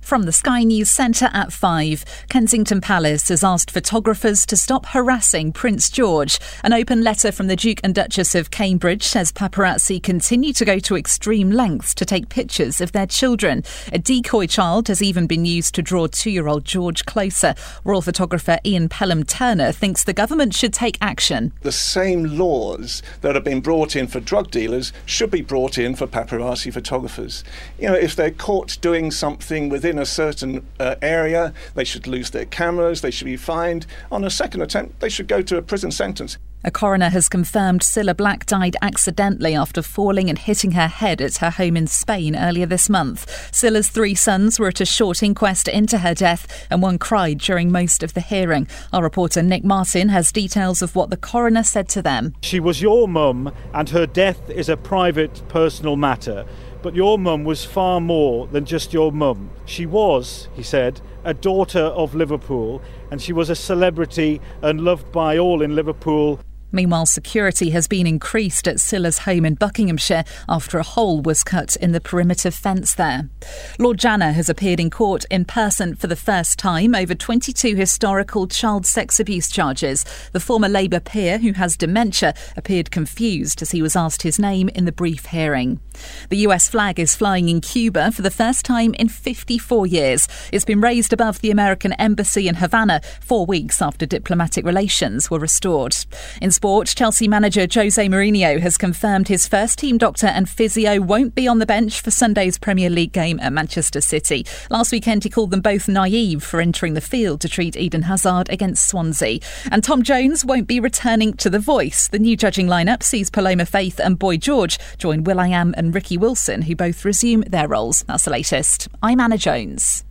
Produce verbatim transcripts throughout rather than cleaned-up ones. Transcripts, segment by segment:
From the Sky News Centre at five, Kensington Palace has asked photographers to stop harassing Prince George. An open letter from the Duke and Duchess of Cambridge says paparazzi continue to go to extreme lengths to take pictures of their children. A decoy child has even been used to draw two-year-old George closer. Royal photographer Ian Pelham Turner thinks the government should take action. The same laws that have been brought in for drug dealers should be brought in for paparazzi photographers. You know, if they're caught doing something within a certain uh, area, they should lose their cameras, they should be fined. On a second attempt, they should go to a prison sentence. A coroner has confirmed Cilla Black died accidentally after falling and hitting her head at her home in Spain earlier this month. Cilla's three sons were at a short inquest into her death, and one cried during most of the hearing. Our reporter Nick Martin has details of what the coroner said to them. She was your mum, and her death is a private, personal matter. But your mum was far more than just your mum. She was, he said, a daughter of Liverpool, and she was a celebrity and loved by all in Liverpool. Meanwhile, security has been increased at Cilla's home in Buckinghamshire after a hole was cut in the perimeter fence there. Lord Janner has appeared in court in person for the first time over twenty-two historical child sex abuse charges. The former Labour peer, who has dementia, appeared confused as he was asked his name in the brief hearing. The U S flag is flying in Cuba for the first time in fifty-four years. It's been raised above the American embassy in Havana four weeks after diplomatic relations were restored. In sport, Chelsea manager Jose Mourinho has confirmed his first-team doctor and physio won't be on the bench for Sunday's Premier League game at Manchester City. Last weekend, he called them both naive for entering the field to treat Eden Hazard against Swansea. And Tom Jones won't be returning to The Voice. The new judging lineup sees Paloma Faith and Boy George join will.i.am and Ricky Wilson, who both resume their roles. That's the latest. I'm Anna Jones.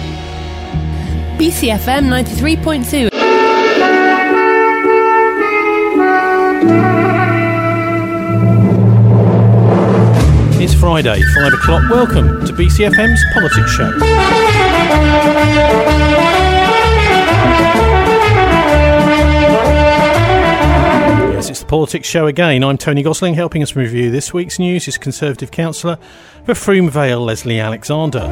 B C F M ninety-three point two. It's Friday, five o'clock. Welcome to B C F M's Politics Show. Yes, it's the Politics Show again. I'm Tony Gosling. Helping us review this week's news is Conservative councillor for Frome Vale, Leslie Alexander.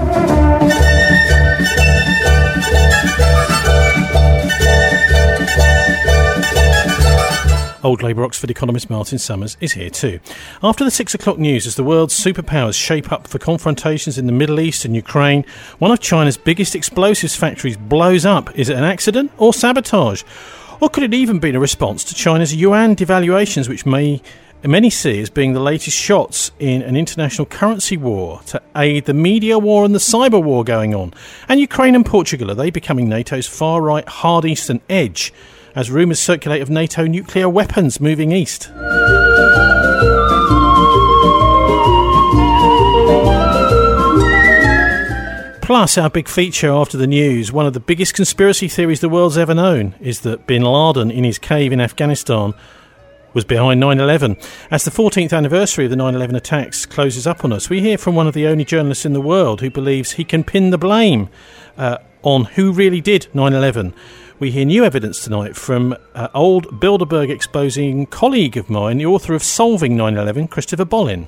Old Labour Oxford economist Martin Summers is here too. After the six o'clock news, as the world's superpowers shape up for confrontations in the Middle East and Ukraine, one of China's biggest explosives factories blows up. Is it an accident or sabotage? Or could it even be a response to China's yuan devaluations, which may many see as being the latest shots in an international currency war to aid the media war and the cyber war going on? And Ukraine and Portugal, are they becoming NATO's far-right hard eastern edge, as rumours circulate of NATO nuclear weapons moving east? Plus, our big feature after the news, one of the biggest conspiracy theories the world's ever known is that bin Laden in his cave in Afghanistan was behind nine eleven. As the fourteenth anniversary of the nine eleven attacks closes up on us, we hear from one of the only journalists in the world who believes he can pin the blame uh, on who really did nine eleven. We hear new evidence tonight from uh, old Bilderberg exposing colleague of mine, the author of Solving nine eleven, Christopher Bollin.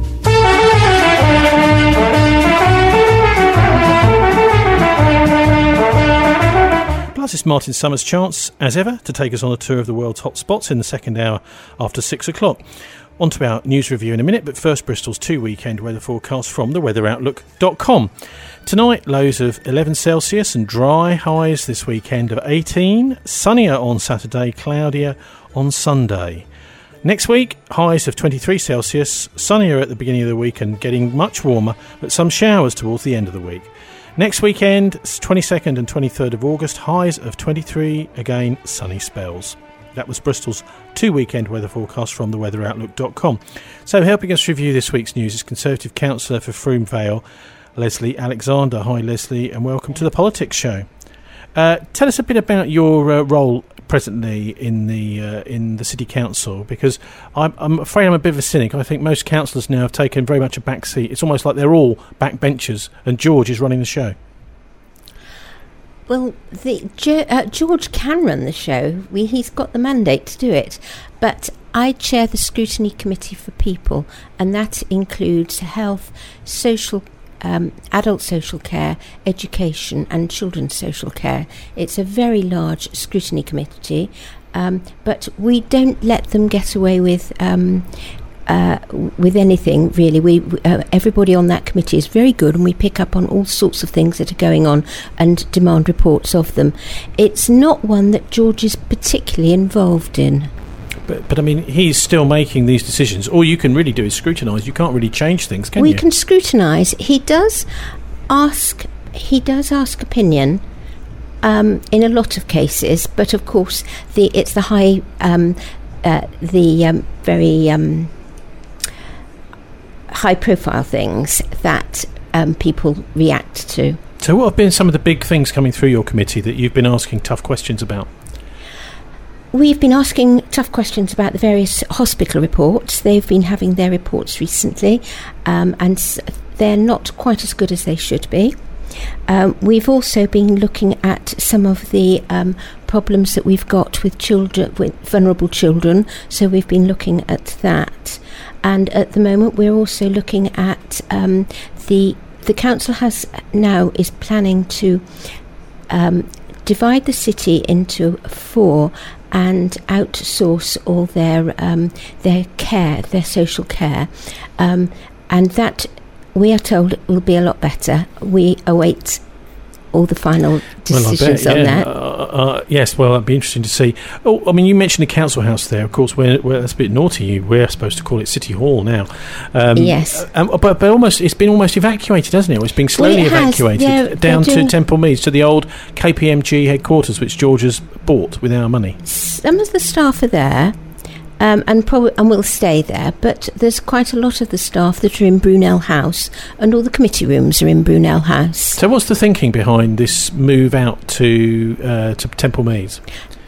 Plus, it's Martin Summers' chance, as ever, to take us on a tour of the world's hot spots in the second hour after six o'clock. On to our news review in a minute, but first Bristol's two weekend weather forecast from the weather outlook dot com. Tonight, lows of eleven Celsius and dry, highs this weekend of eighteen. Sunnier on Saturday, cloudier on Sunday. Next week, highs of twenty-three Celsius, sunnier at the beginning of the week and getting much warmer, but some showers towards the end of the week. Next weekend, twenty-second and twenty-third of August, highs of twenty-three, again sunny spells. That was Bristol's two weekend weather forecast from the weather outlook dot com. So helping us review this week's news is Conservative councillor for Frome Vale, Leslie Alexander. Hi Leslie, and welcome to the Politics Show. Uh, tell us a bit about your uh, role presently in the uh, in the City Council, because I'm, I'm afraid I'm a bit of a cynic. I think most councillors now have taken very much a back seat. It's almost like they're all backbenchers and George is running the show. Well, the, uh, George can run the show. We, he's got the mandate to do it. But I chair the Scrutiny Committee for People, and that includes health, social um, adult social care, education and children's social care. It's a very large scrutiny committee, um, but we don't let them get away with um, uh, with anything, really. We uh, everybody on that committee is very good, and we pick up on all sorts of things that are going on and demand reports of them. It's not one that George is particularly involved in. But, but I mean, he's still making these decisions. All you can really do is scrutinise. You can't really change things, can we you? We can scrutinise. He does ask. He does ask opinion um, in a lot of cases, but of course, the it's the high, um, uh, the um, very um, high-profile things that um, people react to. So, what have been some of the big things coming through your committee that you've been asking tough questions about? We've been asking tough questions about the various hospital reports. They've been having their reports recently, um, and s- they're not quite as good as they should be. Um, we've also been looking at some of the um, problems that we've got with children, with vulnerable children. So we've been looking at that, and at the moment we're also looking at um, the the council has now is planning to um, divide the city into four and outsource all their um, their care, their social care, um, and that we are told it will be a lot better. We await all the final decisions well, I bet, on yeah. that. Uh, uh, yes, well, that'd be interesting to see. Oh, I mean, you mentioned the council house there. Of course, we're, we're, that's a bit naughty. We're supposed to call it City Hall now. Um, yes. Um, but but almost, it's been almost evacuated, hasn't it? It's being slowly well, it evacuated they're, down they're to Temple Meads, to the old K P M G headquarters, which George has bought with our money. Some of the staff are there. Um, and probably and will stay there, but there's quite a lot of the staff that are in Brunel House, and all the committee rooms are in Brunel House. So, what's the thinking behind this move out to uh, to Temple Meads?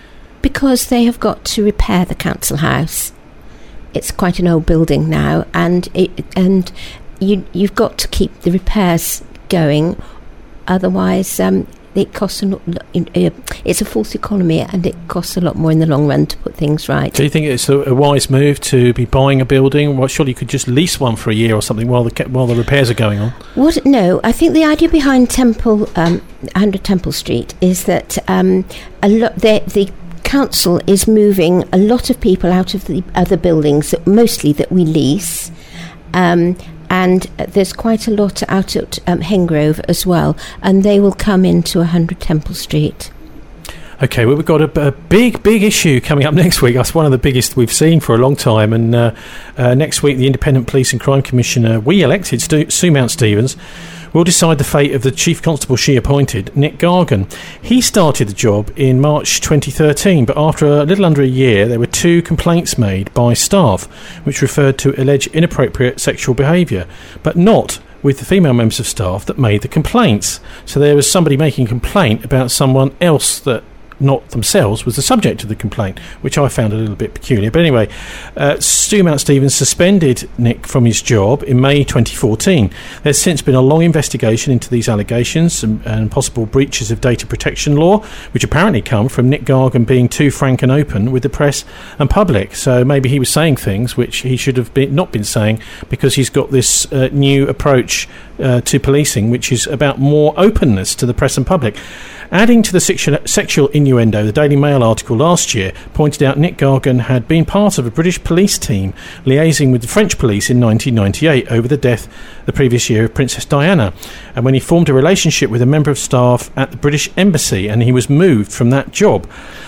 Because they have got to repair the council house. It's quite an old building now, and it, and you you've got to keep the repairs going, otherwise. Um, It costs a lot, it's a false economy, and it costs a lot more in the long run to put things right. Do you think it's a, a wise move to be buying a building? Well, surely you could just lease one for a year or something while the while the repairs are going on. What? No, I think the idea behind Temple, um, one hundred Temple Street, is that um, a lot the, the council is moving a lot of people out of the other buildings, that, mostly that we lease. Um, And there's quite a lot out at um, Hengrove as well, and they will come into one hundred Temple Street. Okay, well, we've got a, a big, big issue coming up next week. That's one of the biggest we've seen for a long time. And uh, uh, next week, the Independent Police and Crime Commissioner, we elected, Stu- Sue Mount-Stevens, will decide the fate of the Chief Constable she appointed, Nick Gargan. He started the job in March twenty thirteen, but after a little under a year, there were two complaints made by staff, which referred to alleged inappropriate sexual behaviour, but not with the female members of staff that made the complaints. So there was somebody making a complaint about someone else that not themselves was the subject of the complaint, which I found a little bit peculiar. But anyway, uh, Stu Mount-Stevens suspended Nick from his job in May twenty fourteen. There's since been a long investigation into these allegations and, and possible breaches of data protection law, which apparently come from Nick Gargan being too frank and open with the press and public. So maybe he was saying things which he should have been, not been saying, because he's got this uh, new approach uh, to policing, which is about more openness to the press and public. Adding to the sexual, sexual innuendo, the Daily Mail article last year pointed out Nick Gargan had been part of a British police team liaising with the French police in nineteen ninety-eight over the death the previous year of Princess Diana, and when he formed a relationship with a member of staff at the British Embassy, and he was moved from that job.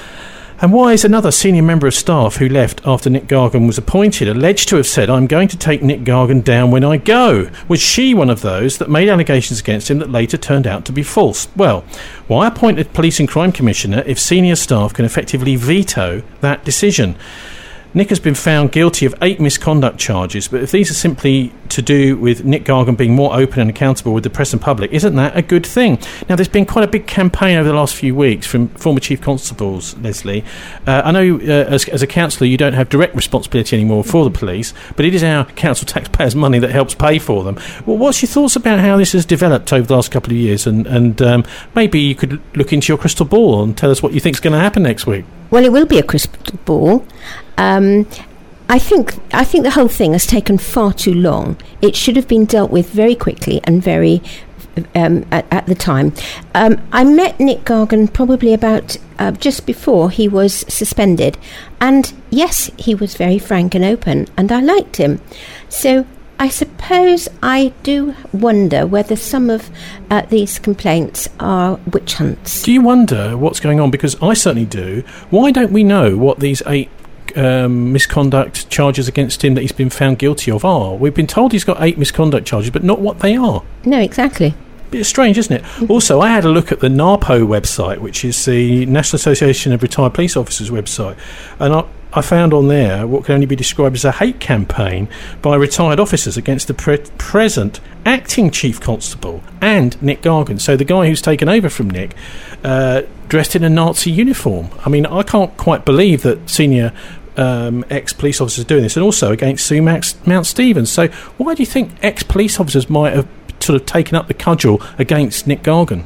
And why is another senior member of staff who left after Nick Gargan was appointed alleged to have said, "I'm going to take Nick Gargan down when I go"? Was she one of those that made allegations against him that later turned out to be false? Well, why appoint a police and crime commissioner if senior staff can effectively veto that decision? Nick has been found guilty of eight misconduct charges, but if these are simply to do with Nick Gargan being more open and accountable with the press and public, isn't that a good thing? Now, there's been quite a big campaign over the last few weeks from former chief constables, Leslie. Uh, I know uh, as, as a councillor you don't have direct responsibility anymore for the police, but it is our council taxpayers' money that helps pay for them. Well, what's your thoughts about how this has developed over the last couple of years? And, and um, maybe you could look into your crystal ball and tell us what you think is going to happen next week. Well, it will be a crystal ball. Um, I think I think the whole thing has taken far too long. It should have been dealt with very quickly and very um, at, at the time. Um, I met Nick Gargan probably about uh, just before he was suspended, and yes, he was very frank and open, and I liked him. So I suppose I do wonder whether some of uh, these complaints are witch hunts. Do you wonder what's going on? Because I certainly do. Why don't we know what these eight Um, misconduct charges against him that he's been found guilty of are? We've been told he's got eight misconduct charges, but not what they are. No, exactly. Bit strange, isn't it? Mm-hmm. Also, I had a look at the NARPO website, which is the National Association of Retired Police Officers website, and I, I found on there what can only be described as a hate campaign by retired officers against the pre- present acting Chief Constable and Nick Gargan. So the guy who's taken over from Nick, uh, dressed in a Nazi uniform. I mean, I can't quite believe that senior Um, ex-police officers doing this, and also against Sue Max, Mount Stevens. So why do you think ex-police officers might have sort of taken up the cudgel against Nick Gargan?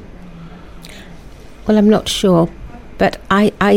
Well, I'm not sure, but I, I,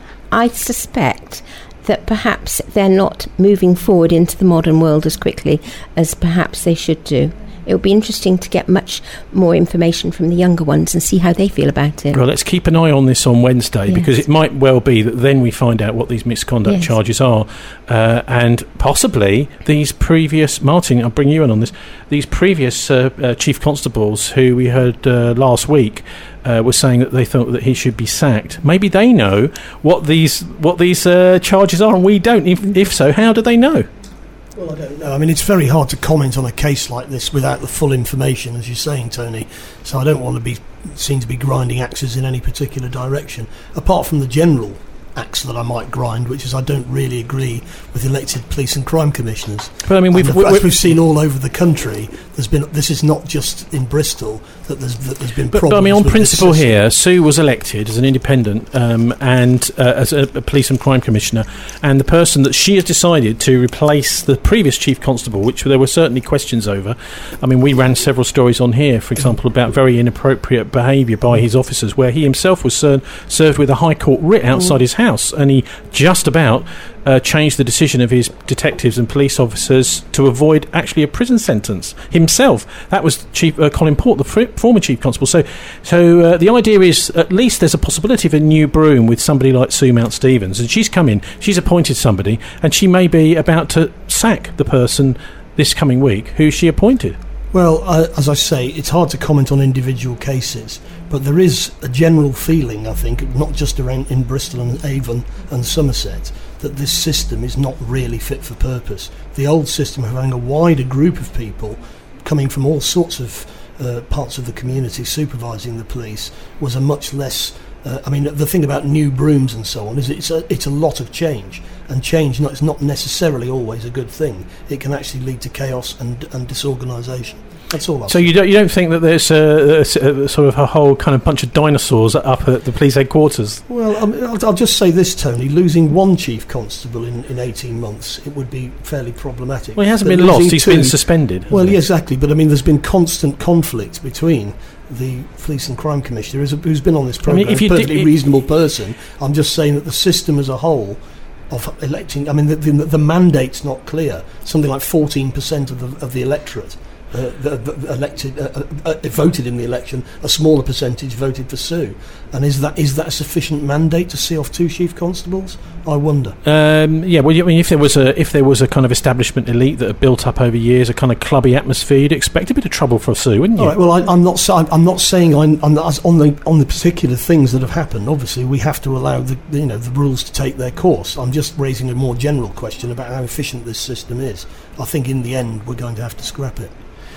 I suspect that perhaps they're not moving forward into the modern world as quickly as perhaps they should do. It would be interesting to get much more information from the younger ones and see how they feel about it. Well, let's keep an eye on this on Wednesday, yes, because it might well be that then we find out what these misconduct yes. charges are, uh, and possibly these previous, Martin, I'll bring you in on this, these previous uh, uh, Chief Constables who we heard uh, last week uh, were saying that they thought that he should be sacked. Maybe they know what these what these uh, charges are and we don't. If, if so, how do they know? Well, I don't know. I mean, it's very hard to comment on a case like this without the full information, as you're saying, Tony. So I don't want to be seen to be grinding axes in any particular direction, apart from the general axe that I might grind, which is I don't really agree with elected police and crime commissioners. But I mean, we've, the, we've, as we've seen all over the country, there's been. This is not just in Bristol that there's that there's been but, problems. But I mean, on with principle here, Sue was elected as an independent um, and uh, as a, a police and crime commissioner, and the person that she has decided to replace the previous chief constable, which there were certainly questions over. I mean, we ran several stories on here, for example, about very inappropriate behaviour by his officers, where he himself was ser- served with a High Court writ outside mm. his house, and he just about uh, changed the decision of his detectives and police officers to avoid actually a prison sentence himself. That was Chief uh, Colin Port, the fr- former chief constable. So, so uh, the idea is at least there's a possibility of a new broom with somebody like Sue Mount Stevens, and she's come in, she's appointed somebody, and she may be about to sack the person this coming week who she appointed. Well, uh, as I say, it's hard to comment on individual cases, but there is a general feeling, I think, not just around in Bristol and Avon and Somerset, that this system is not really fit for purpose. The old system of having a wider group of people coming from all sorts of uh, parts of the community supervising the police was a much less... Uh, I mean, the thing about new brooms and so on is it's a, it's a lot of change, and change not, is not necessarily always a good thing. It can actually lead to chaos and, and disorganisation. That's all. I'll so say. you don't you don't think that there's a, a, a sort of a whole kind of bunch of dinosaurs up at the police headquarters? Well, I mean, I'll, I'll just say this, Tony. Losing one chief constable in, in eighteen months, it would be fairly problematic. Well, he hasn't but been lost. He's two, been suspended. Well, yeah, exactly. But I mean, there's been constant conflict between the Police and Crime Commissioner, who's, who's been on this programme, I mean, if you a perfectly d- reasonable person. I'm just saying that the system as a whole of electing, I mean, the, the, the mandate's not clear. Something like fourteen percent of the of the electorate uh, the, the elected uh, uh, voted in the election. A smaller percentage voted for Sue. And is that is that a sufficient mandate to see off two chief constables? I wonder. Um, yeah, well, I mean, if there was a if there was a kind of establishment elite that had built up over years, a kind of clubby atmosphere, you'd expect a bit of trouble for Sue, wouldn't you? All right. Well, I, I'm not. I'm not saying I'm, I'm not, on the on the particular things that have happened. Obviously, we have to allow the you know the rules to take their course. I'm just raising a more general question about how efficient this system is. I think in the end we're going to have to scrap it.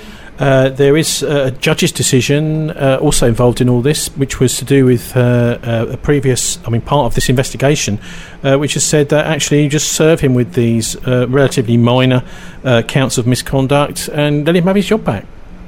Uh, there is a judge's decision uh, also involved in all this, which was to do with uh, uh, a previous, I mean, part of this investigation, uh, which has said that actually you just serve him with these uh, relatively minor uh, counts of misconduct and let him have his job back.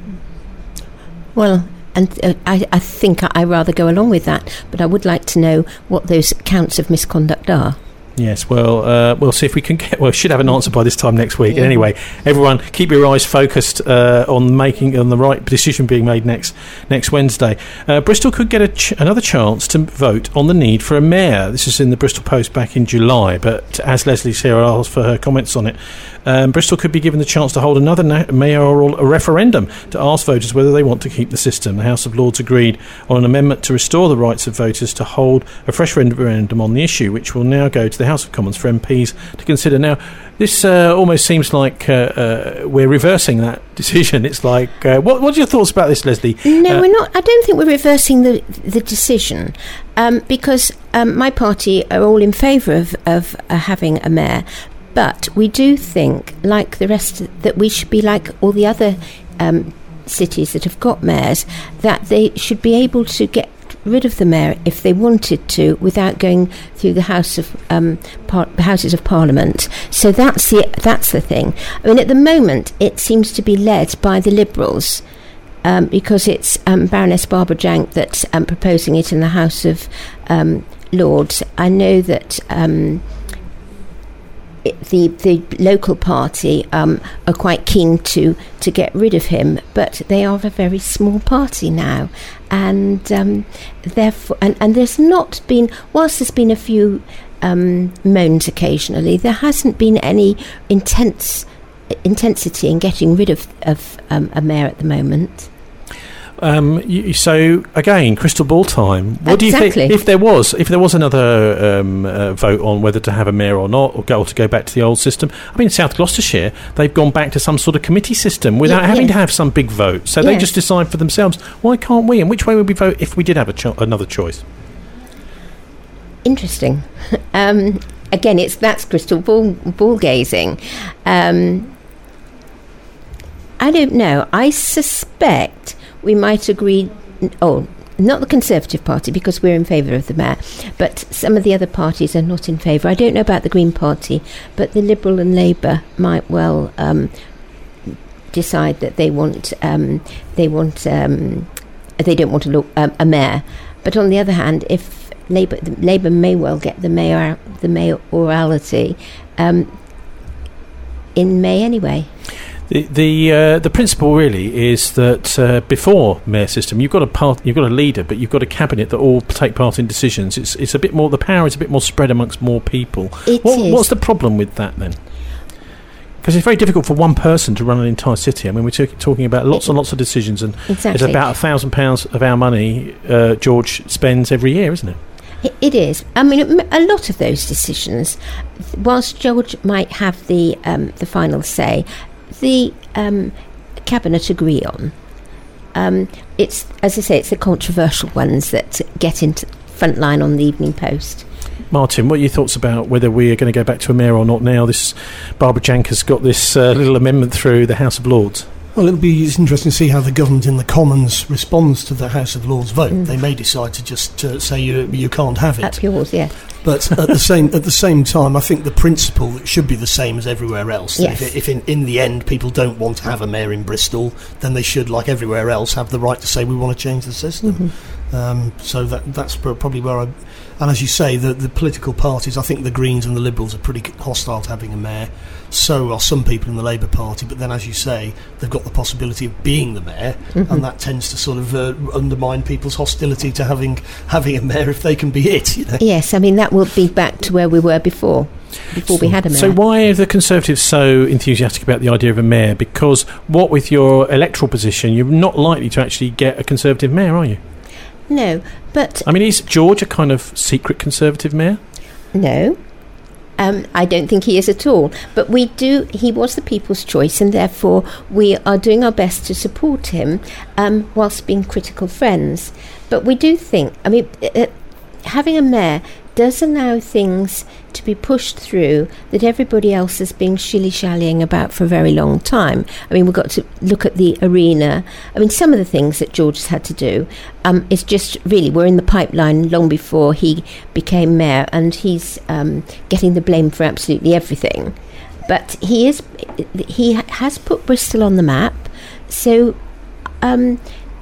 Well, and uh, I, I think I rather go along with that, but I would like to know what those counts of misconduct are. Yes, well, uh, we'll see if we can get. Well, should have an answer by this time next week. Yeah. Anyway, everyone, keep your eyes focused uh, on making on the right decision being made next next Wednesday. Uh, Bristol could get a ch- another chance to vote on the need for a mayor. This is in the Bristol Post back in July. But as Leslie's here, I'll ask for her comments on it. Um, Bristol could be given the chance to hold another na- mayoral referendum to ask voters whether they want to keep the system. The House of Lords agreed on an amendment to restore the rights of voters to hold a fresh referendum on the issue, which will now go to the House of Commons for M Ps to consider. Now, this uh, almost seems like uh, uh, we're reversing that decision. It's like, uh, what, what are your thoughts about this, Leslie? No, uh, we're not. I don't think we're reversing the the decision um, because um, my party are all in favour of, of uh, having a mayor. But we do think, like the rest, of, that we should be like all the other um, cities that have got mayors, that they should be able to get rid of the mayor if they wanted to without going through the House of um, par- Houses of Parliament. So that's the that's the thing. I mean, at the moment, it seems to be led by the Liberals. Um, because it's um, Baroness Barbara Jank that's um, proposing it in the House of um, Lords. I know that um, it, the the local party um, are quite keen to, to get rid of him, but they are a very small party now, and um, therefore, and, and there's not been, whilst there's been a few um, moans occasionally, there hasn't been any intense intensity in getting rid of, of um, a mayor at the moment. Um, you, so again, crystal ball time. What exactly. do you think if there was if there was another um, uh, vote on whether to have a mayor or not, or go or to go back to the old system? I mean, South Gloucestershire, they've gone back to some sort of committee system without yeah, having yes. to have some big vote. So yes. they just decide for themselves. Why can't we? And which way would we vote if we did have a cho- another choice? Interesting. um, again, it's that's crystal ball ball gazing. Um, I don't know. I suspect we might agree, oh, not the Conservative Party, because we're in favour of the mayor, but some of the other parties are not in favour. I don't know about the Green Party, but the Liberal and Labour might well um, decide that they want, um, they want, um, they don't want a, lo- um, a mayor. But on the other hand, if Labour, Labour may well get the mayor, the mayoralty um, in May anyway. The the, uh, the principle really is that uh, before mayor system, you've got a part, you've got a leader, but you've got a cabinet that all take part in decisions. It's it's a bit more, the power is a bit more spread amongst more people. It what, is. What's the problem with that then? Because it's very difficult for one person to run an entire city. I mean, we're t- talking about lots it, and lots of decisions, and exactly. it's about a thousand pounds of our money uh, George spends every year, isn't it? It is. I mean, a lot of those decisions, whilst George might have the um, the final say, the um, cabinet agree on. Um, it's, as I say, it's the controversial ones that get into front line on the Evening Post. Martin, what are your thoughts about whether we are going to go back to a mayor or not now? This Barbara Jank has got this uh, little amendment through the House of Lords. Well, it'll be it's interesting to see how the government in the Commons responds to the House of Lords vote. Mm. They may decide to just uh, say you you can't have it. That's yours, yeah. But at the same at the same time, I think the principle should be the same as everywhere else. Yes. If, if in, in the end people don't want to have a mayor in Bristol, then they should, like everywhere else, have the right to say we want to change the system. Mm-hmm. Um, so that that's probably where I. And as you say, the, the political parties, I think the Greens and the Liberals are pretty hostile to having a mayor. So are some people in the Labour Party. But then, as you say, they've got the possibility of being the mayor, mm-hmm. and that tends to sort of uh, undermine people's hostility to having having a mayor if they can be it. You know? Yes, I mean, that will be back to where we were before, before we had a mayor. So why are the Conservatives so enthusiastic about the idea of a mayor? Because what with your electoral position, you're not likely to actually get a Conservative mayor, are you? No, but... I mean, is George a kind of secret Conservative mayor? No. Um, I don't think he is at all. But we do... He was the people's choice, and therefore we are doing our best to support him um, whilst being critical friends. But we do think... I mean, uh, having a mayor does allow things to be pushed through that everybody else has been shilly-shallying about for a very long time. I mean, we've got to look at the arena. I mean, some of the things that George has had to do um, is just really were in the pipeline long before he became mayor, and he's um, getting the blame for absolutely everything. But he is he has put Bristol on the map, so um,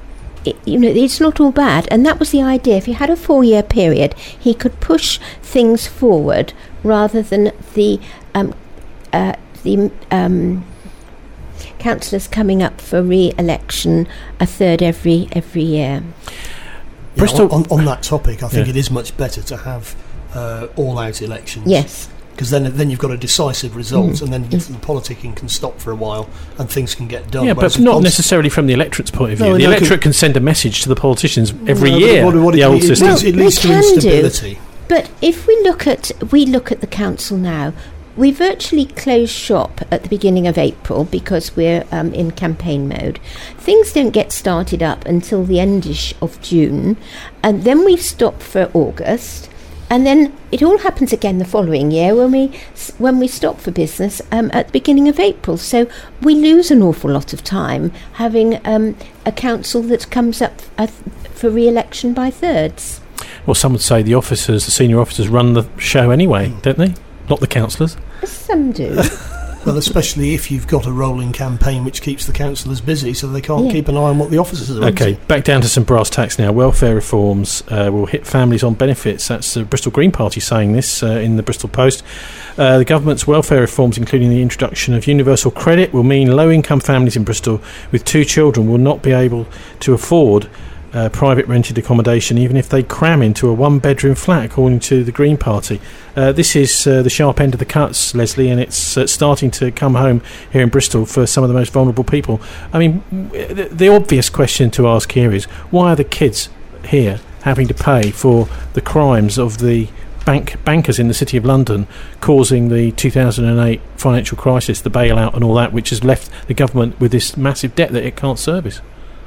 it, you know, it's not all bad. And that was the idea. If you had a four-year period, he could push things forward rather than the um, uh, the um, councillors coming up for re-election a third every every year. Yeah, Bristol on, on, on that topic, I think yeah. it is much better to have uh, all-out elections. Yes. Because then, then you've got a decisive result, mm. and then mm. the politicking can stop for a while, and things can get done. Yeah, but not necessarily from the electorate's point of view. No, the no, electorate can send a message to the politicians every no, year. What, what the it, old it, system. Well, it leads to instability. Do, but if we look at we look at the council now, we virtually close shop at the beginning of April because we're um, in campaign mode. Things don't get started up until the endish of June, and then we stop for August. And then it all happens again the following year when we when we stop for business um, at the beginning of April. So we lose an awful lot of time having um, a council that comes up uh, for re-election by thirds. Well, some would say the officers, the senior officers, run the show anyway, mm. don't they? Not the councillors. Some do. Well, especially if you've got a rolling campaign which keeps the councillors busy so they can't yeah. keep an eye on what the officers are Okay, up to. Back down to some brass tacks now. Welfare reforms uh, will hit families on benefits. That's the Bristol Green Party saying this uh, in the Bristol Post. Uh, the government's welfare reforms, including the introduction of universal credit, will mean low-income families in Bristol with two children will not be able to afford Uh, private rented accommodation, even if they cram into a one-bedroom flat, according to the Green Party. Uh, this is uh, the sharp end of the cuts, Leslie, and it's uh, starting to come home here in Bristol for some of the most vulnerable people. I mean, the, the obvious question to ask here is, why are the kids here having to pay for the crimes of the bank bankers in the City of London causing the two thousand eight financial crisis, the bailout and all that, which has left the government with this massive debt that it can't service?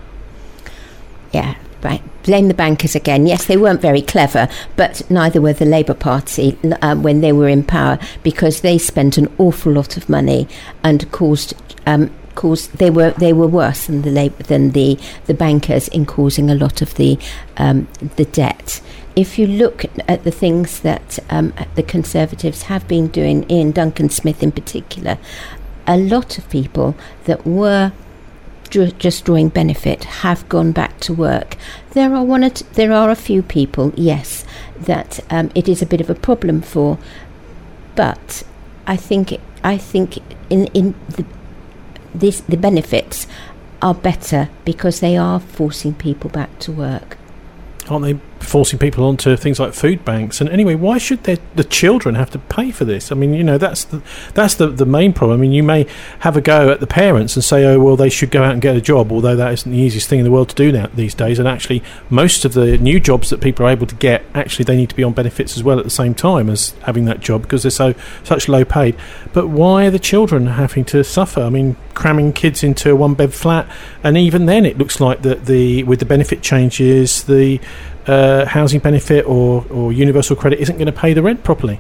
Yeah, right. Blame the bankers again. Yes, they weren't very clever, but neither were the Labour Party um, when they were in power, because they spent an awful lot of money and caused um, caused they were they were worse than the Labour, than the the bankers in causing a lot of the um, the debt. If you look at the things that um, the Conservatives have been doing, Ian Duncan Smith in particular, a lot of people that were just drawing benefit have gone back to work. There are one. T- there are a few people, yes, that um, it is a bit of a problem for. But I think I think in in the this the benefits are better because they are forcing people back to work. Aren't they forcing people onto things like food banks? And anyway, why should the children have to pay for this? I mean, you know, that's the that's the, the main problem. I mean, you may have a go at the parents and say, oh, well, they should go out and get a job, although that isn't the easiest thing in the world to do now these days. And actually, most of the new jobs that people are able to get, actually, they need to be on benefits as well at the same time as having that job because they're so such low paid. But why are the children having to suffer? I mean, cramming kids into a one-bed flat, and even then it looks like that the with the benefit changes, the Uh, housing benefit or, or universal credit isn't going to pay the rent properly.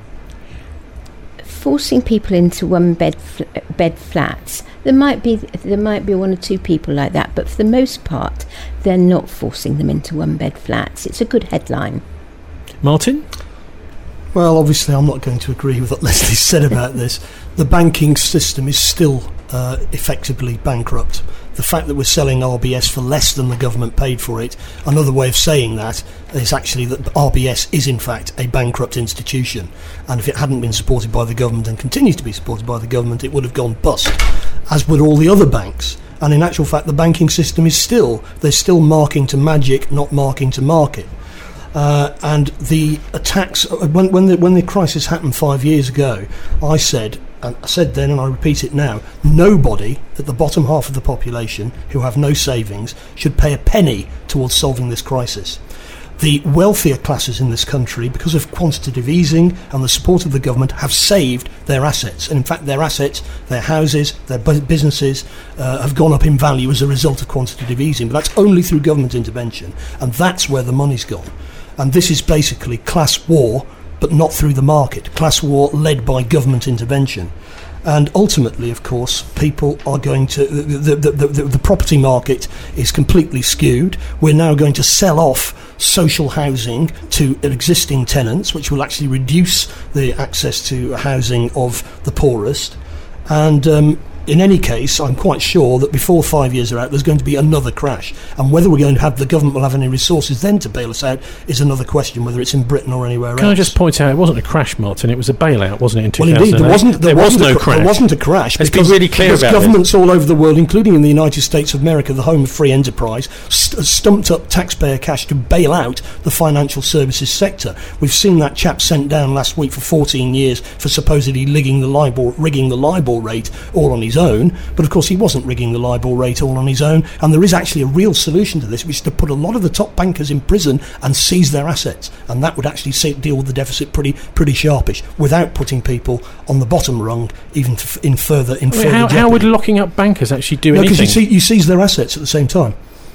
Forcing people into one bed fl- bed flats, there might be there might be one or two people like that, but for the most part, they're not forcing them into one bed flats. It's a good headline. Martin? Well, obviously, I'm not going to agree with what Leslie said about this. The banking system is still uh, effectively bankrupt. The fact that we're selling R B S for less than the government paid for it, another way of saying that is actually that R B S is in fact a bankrupt institution, and if it hadn't been supported by the government and continues to be supported by the government, it would have gone bust, as would all the other banks. And in actual fact, the banking system is still, they're still marking to magic, not marking to market. Uh, and the attacks, when, when, the, when the crisis happened five years ago, I said, and I said then and I repeat it now, nobody at the bottom half of the population who have no savings should pay a penny towards solving this crisis. The wealthier classes in this country, because of quantitative easing and the support of the government, have saved their assets. And in fact, their assets, their houses, their bu- businesses uh, have gone up in value as a result of quantitative easing. But that's only through government intervention. And that's where the money's gone. And this is basically class war, but not through the market. Class war led by government intervention. And ultimately, of course, people are going to... The, the, the, the, the property market is completely skewed. We're now going to sell off social housing to existing tenants, which will actually reduce the access to housing of the poorest. And um, in any case, I'm quite sure that before five years are out, there's going to be another crash. And whether we're going to have, the government will have any resources then to bail us out is another question, whether it's in Britain or anywhere Can else. I just point out, it wasn't a crash, Martin, it was a bailout, wasn't it, in two thousand eight? Well, indeed, there wasn't, there there wasn't was no a, crash. There wasn't a crash. Let's because, be really clear because about governments all over the world, including in the United States of America, the home of free enterprise, st- stumped up taxpayer cash to bail out the financial services sector. We've seen that chap sent down last week for fourteen years for supposedly rigging the LIBOR, rigging the LIBOR rate all on his own. But of course, he wasn't rigging the LIBOR rate all on his own. And there is actually a real solution to this, which is to put a lot of the top bankers in prison and seize their assets. And that would actually see, deal with the deficit pretty pretty sharpish, without putting people on the bottom rung even to f- in further in I mean, further how, jeopardy. how would locking up bankers actually do No, anything? because you, see, you seize their assets at the same time.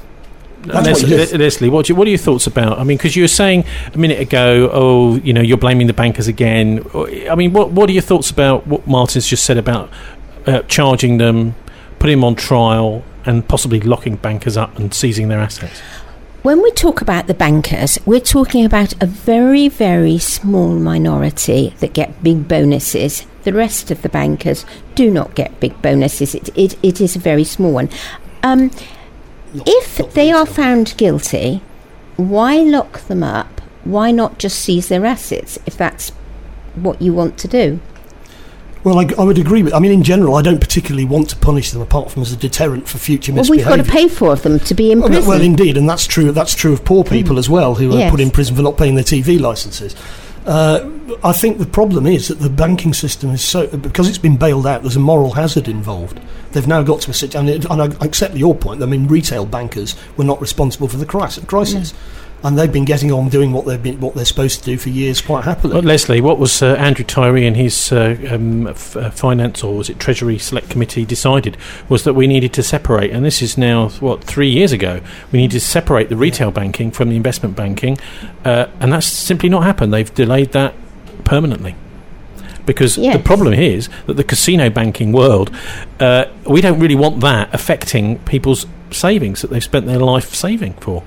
That's Leslie, what you do. Leslie, what, do you, what are your thoughts about? I mean, because you were saying a minute ago, oh, you know, you're blaming the bankers again. I mean, what what are your thoughts about what Martin's just said about uh, charging them, putting them on trial, and possibly locking bankers up and seizing their assets? When we talk about the bankers, we're talking about a very, very small minority that get big bonuses. The rest of the bankers do not get big bonuses. It it, it is a very small one. Um, Not- if not they are retail. found guilty, why lock them up? Why not just seize their assets if that's what you want to do? Well, I, I would agree with. I mean, in general, I don't particularly want to punish them, apart from as a deterrent for future Well, misbehaviour. we've got to pay for them to be in Well, prison. well, indeed, and that's true. That's true of poor people as well, who Yes. are put in prison for not paying their T V licences. Uh, I think the problem is that the banking system is so, because it's been bailed out, there's a moral hazard involved. They've now got to sit down, and I accept your point. I mean, retail bankers were not responsible for the crisis, crisis. And they've been getting on doing what they've been, what they're supposed to do for years, quite happily. Well, Leslie, what was uh, Andrew Tyree and his uh, um, f- uh, finance, or was it Treasury Select Committee, decided was that we needed to separate, and this is now what three years ago. We needed to separate the retail banking from the investment banking, uh, and that's simply not happened. They've delayed that permanently. Because Yes. the problem is that the casino banking world, uh, we don't really want that affecting people's savings that they've spent their life saving for.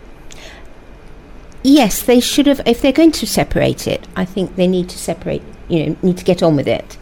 Yes, they should have. If they're going to separate it, I think they need to separate. You know, need to get on with it.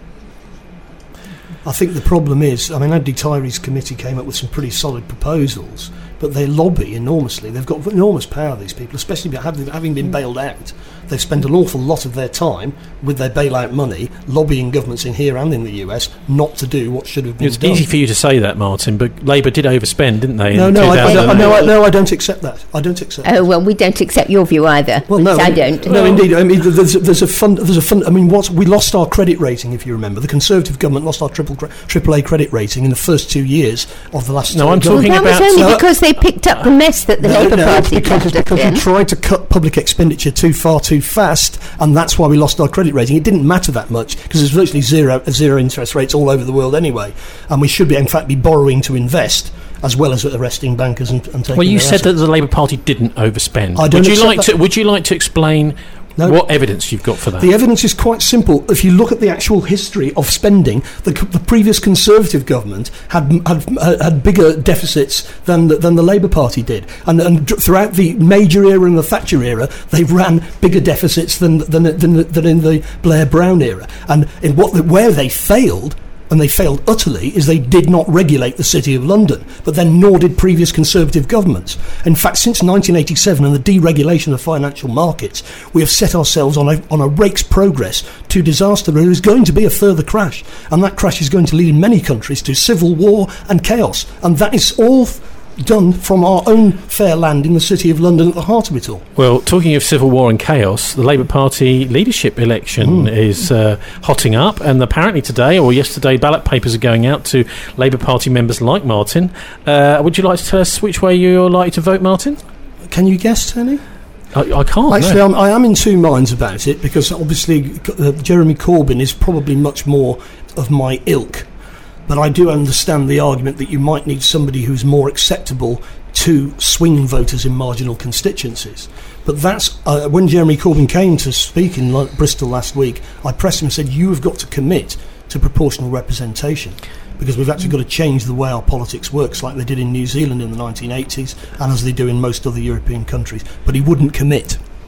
I think the problem is, I mean, Andy Tyree's committee came up with some pretty solid proposals, but they lobby enormously. They've got enormous power, these people, especially having, having been bailed out. They've spent an awful lot of their time with their bailout money lobbying governments in here and in the U S not to do what should have been It's done. easy for you to say that, Martin, but Labour did overspend, didn't they? No, in no, I, I, two thousand eight? don't, no, I, no, I don't accept that. I don't accept that. Oh well, we don't accept your view either. Well, no, I don't. No, indeed. I mean, there's a, there's a fund. There's a fund. I mean, what we lost our credit rating, if you remember. The Conservative government lost our triple triple A credit rating in the first two years of the last. No, I'm Well, talking that was about- only No, because they picked up the mess that the No, Labour no, Party because, left it's us because in. we tried to cut public expenditure too far too fast, and that's why we lost our credit rating. It didn't matter that much because there's virtually zero zero interest rates all over the world anyway, and we should be, in fact, be borrowing to invest as well as arresting bankers and, and taking. Well, you their said that assets. the Labour Party didn't overspend. I don't would you accept like that. to? Would you like to explain No. what evidence you've got for that? The evidence is quite simple. If you look at the actual history of spending, the, the previous Conservative government had had, had bigger deficits than the, than the Labour Party did, and, and dr- throughout the Major era and the Thatcher era, they ran bigger deficits than than than, than in the Blair Brown era. And in what the, where they failed. And they failed utterly, is they did not regulate the City of London, but then nor did previous Conservative governments. In fact, since nineteen eighty-seven and the deregulation of financial markets, we have set ourselves on a, on a rake's progress to disaster. There is going to be a further crash, and that crash is going to lead in many countries to civil war and chaos. And that is all f- done from our own fair land in the City of London at the heart of it all. Well, talking of civil war and chaos, the Labour Party leadership election Mm. is uh, hotting up, and apparently today or yesterday, ballot papers are going out to Labour Party members like Martin. Uh, would you like to tell us which way you're likely to vote, Martin? Can you guess, Tony? I, I can't. Actually, no. I'm, I am in two minds about it, because obviously uh, Jeremy Corbyn is probably much more of my ilk. But I do understand the argument that you might need somebody who's more acceptable to swing voters in marginal constituencies. But that's uh, when Jeremy Corbyn came to speak in Lo- Bristol last week, I pressed him and said, you have got to commit to proportional representation, because we've actually got to change the way our politics works, like they did in New Zealand in the nineteen eighties and as they do in most other European countries. But he wouldn't commit.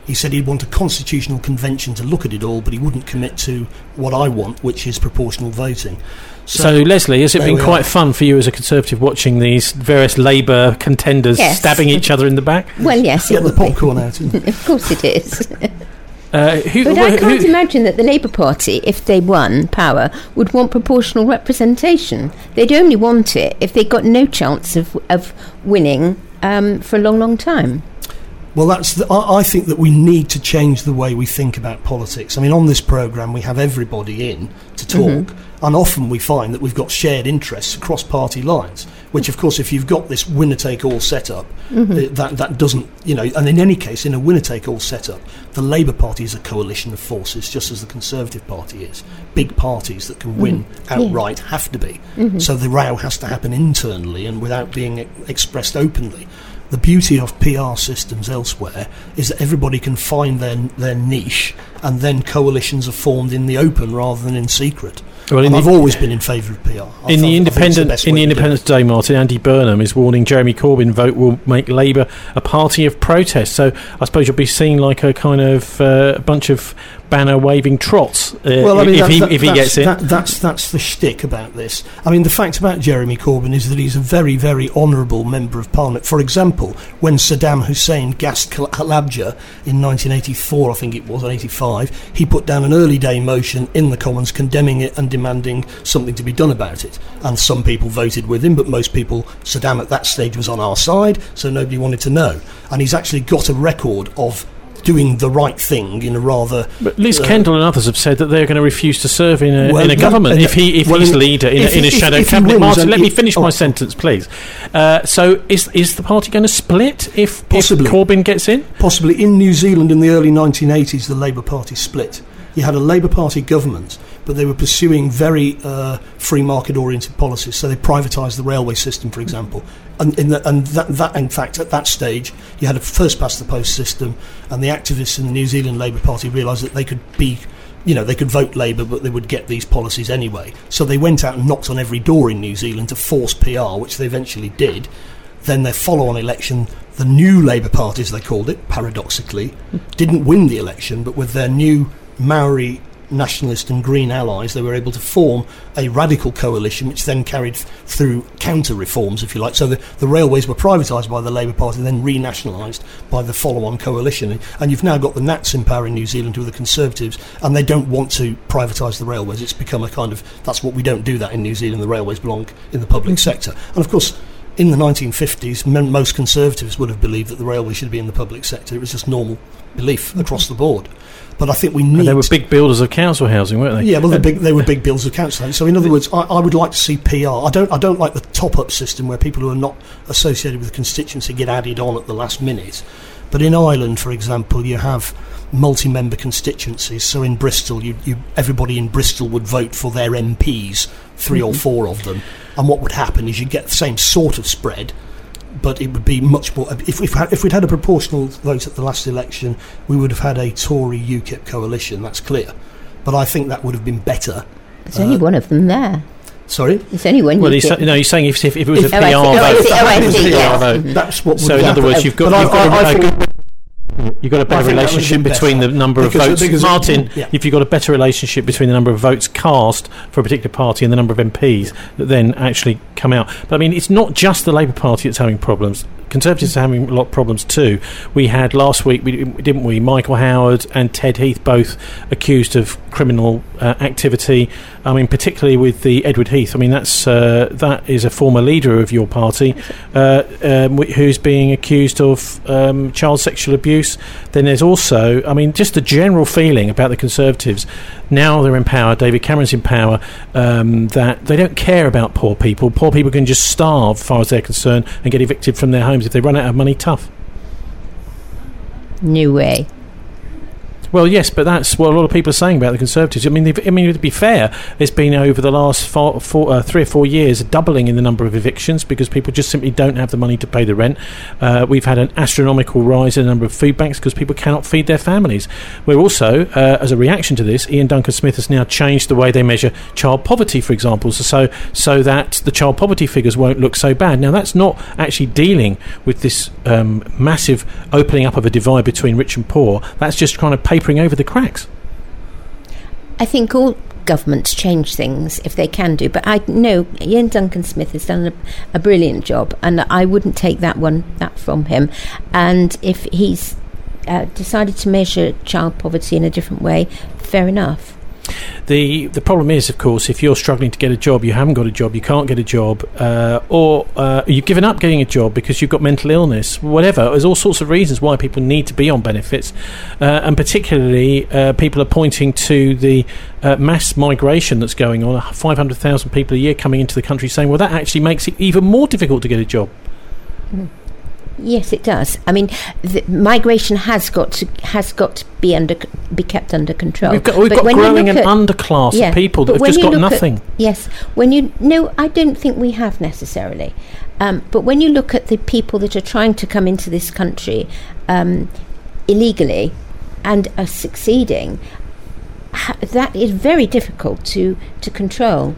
He said he'd want a constitutional convention to look at it all, but he wouldn't commit to what I want, which is proportional voting. So, so Lesley, has it been quite are. fun for you as a Conservative watching these various Labour contenders yes. stabbing each other in the back? Well, yes, Get the popcorn out. Of course it is. Uh, who, but I can't who, imagine that the Labour Party, if they won power, would want proportional representation. They'd only want it if they got no chance of of winning um, for a long, long time. Well, that's. The, I, I think that we need to change the way we think about politics. I mean, on this programme, we have everybody in to talk, mm-hmm. and often we find that we've got shared interests across party lines. Which, of course, if you've got this winner-take-all setup, mm-hmm. uh, that that doesn't, you know. And in any case, in a winner-take-all setup, the Labour Party is a coalition of forces, just as the Conservative Party is. Big parties that can win mm-hmm. outright yeah. have to be. Mm-hmm. So the row has to happen internally and without being e- expressed openly. The beauty of P R systems elsewhere is that everybody can find their their niche, and then coalitions are formed in the open rather than in secret. Well, in I've the, always been in favour of P R. I in thought, the Independent, the in the Independence Day, Martin, Andy Burnham is warning Jeremy Corbyn vote will make Labour a party of protest. So I suppose you'll be seen like a kind of uh, a bunch of banner-waving trots uh, well, I mean, if, that, he, that, if he gets in. That, that's, that's the shtick about this. I mean, the fact about Jeremy Corbyn is that he's a very, very honourable member of Parliament. For example, when Saddam Hussein gassed Halabja in nineteen eighty-four, I think it was, or eighty-five, he put down an early day motion in the Commons condemning it and demanding something to be done about it. And some people voted with him, but most people, Saddam at that stage was on our side, so nobody wanted to know. And he's actually got a record of doing the right thing in a rather... But Liz uh, Kendall and others have said that they're going to refuse to serve in a, well, in a government uh, if he if well, he's leader in, if, a, in a if, shadow if cabinet. Martin, let me if, finish oh, my sentence, please. Uh, so is is the party going to split if, possibly, if Corbyn gets in? Possibly. In New Zealand in the early nineteen eighties, the Labour Party split. You had a Labour Party government, but they were pursuing very uh, free market-oriented policies. So they privatised the railway system, for example. And, in the, and that, that, in fact, at that stage, you had a first-past-the-post system, and the activists in the New Zealand Labour Party realised that they could be, you know, they could vote Labour, but they would get these policies anyway. So they went out and knocked on every door in New Zealand to force P R, which they eventually did. Then their follow-on election, the new Labour Party, as they called it, paradoxically, didn't win the election, but with their new Maori nationalist and green allies, they were able to form a radical coalition which then carried f- through counter reforms, if you like. So the, the railways were privatised by the Labour Party, then renationalised by the follow-on coalition. And you've now got the Nats in power in New Zealand, who are the Conservatives, and they don't want to privatise the railways. It's become a kind of, that's what we don't do that in New Zealand, the railways belong in the public mm-hmm. sector. And of course, in the nineteen fifties, m- most Conservatives would have believed that the railway should be in the public sector. It was just normal belief mm-hmm. across the board. But I think we need... And they were big builders of council housing, weren't they? Yeah, well, big, they were big builders of council housing. So, in other words, I, I would like to see P R. I don't, I don't like the top-up system where people who are not associated with the constituency get added on at the last minute. But in Ireland, for example, you have multi-member constituencies. So in Bristol, you, you, everybody in Bristol would vote for their M Ps, three mm-hmm. or four of them. And what would happen is you'd get the same sort of spread, but it would be much more... If, if, if we'd had a proportional vote at the last election, we would have had a Tory U KIP coalition, that's clear. But I think that would have been better. There's uh, only one of them there. Sorry? There's only one well, U KIP. He's, no, he's saying if, if it was if, a P R oh, vote. I see, oh, I see, yes. vote. That's what would So in other words, you've got... You've got I, I, a, I a good, You've got a better relationship between the number because, of votes. because Martin, it, yeah. if you've got a better relationship between the number of votes cast for a particular party and the number of M Ps that then actually come out. But I mean, it's not just the Labour Party that's having problems. Conservatives are having a lot of problems too. We had last week, didn't we, Michael Howard and Ted Heath both accused of criminal uh, activity. I mean, particularly with the Edward Heath. I mean, that's uh, that is a former leader of your party uh, um, who's being accused of um, child sexual abuse. Then there's also, I mean, just the general feeling about the Conservatives, now they're in power, David Cameron's in power, um, that they don't care about poor people. Poor people can just starve, as far as they're concerned, and get evicted from their homes if they run out of money. Tough. New way. Well, yes, but that's what a lot of people are saying about the Conservatives. I mean, I mean, to be fair, there's been over the last four, four, uh, three or four years a doubling in the number of evictions because people just simply don't have the money to pay the rent. Uh, we've had an astronomical rise in the number of food banks because people cannot feed their families. We're also, uh, as a reaction to this, Ian Duncan Smith has now changed the way they measure child poverty, for example, so so that the child poverty figures won't look so bad. Now, that's not actually dealing with this um, massive opening up of a divide between rich and poor. That's just kind of papering over the cracks. I think all governments change things if they can do, but I know Ian Duncan Smith has done a, a brilliant job, and I wouldn't take that one that from him. And if he's uh, decided to measure child poverty in a different way, fair enough. The the problem is, of course, if you're struggling to get a job, you haven't got a job, you can't get a job, uh, or uh, you've given up getting a job because you've got mental illness, whatever. There's all sorts of reasons why people need to be on benefits, uh, and particularly uh, people are pointing to the uh, mass migration that's going on, five hundred thousand people a year coming into the country, saying, well, that actually makes it even more difficult to get a job. Mm. Yes, it does. I mean, the migration has got to has got to be under be kept under control. We've got, we've got growing an at, underclass yeah, of people that have just got nothing. At, yes, when you no, I don't think we have necessarily. Um, but when you look at the people that are trying to come into this country um, illegally and are succeeding, ha- that is very difficult to to control.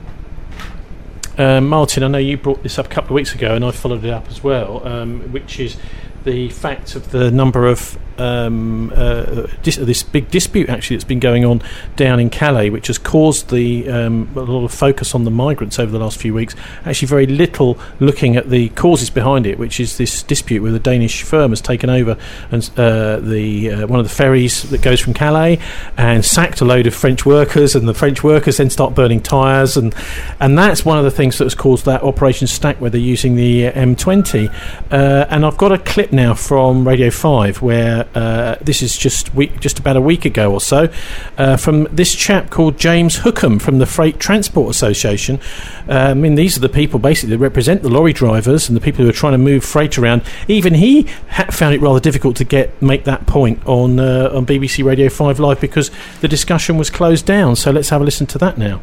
Uh, Martin, I know you brought this up a couple of weeks ago, and I followed it up as well, um, which is the fact of the number of um, uh, dis- this big dispute actually that's been going on down in Calais, which has caused the um, a lot of focus on the migrants over the last few weeks. Actually, very little looking at the causes behind it, which is this dispute where the Danish firm has taken over and uh, the uh, one of the ferries that goes from Calais and sacked a load of French workers, and the French workers then start burning tyres, and and that's one of the things that has caused that Operation Stack, where they're using the uh, M twenty. Uh, and I've got a clip now from Radio five where uh, this is just week, just about a week ago or so, uh, from this chap called James Hookham from the Freight Transport Association. Uh, I mean, these are the people basically that represent the lorry drivers and the people who are trying to move freight around. Even he ha- found it rather difficult to get make that point on uh, on B B C Radio five Live because the discussion was closed down. So let's have a listen to that now.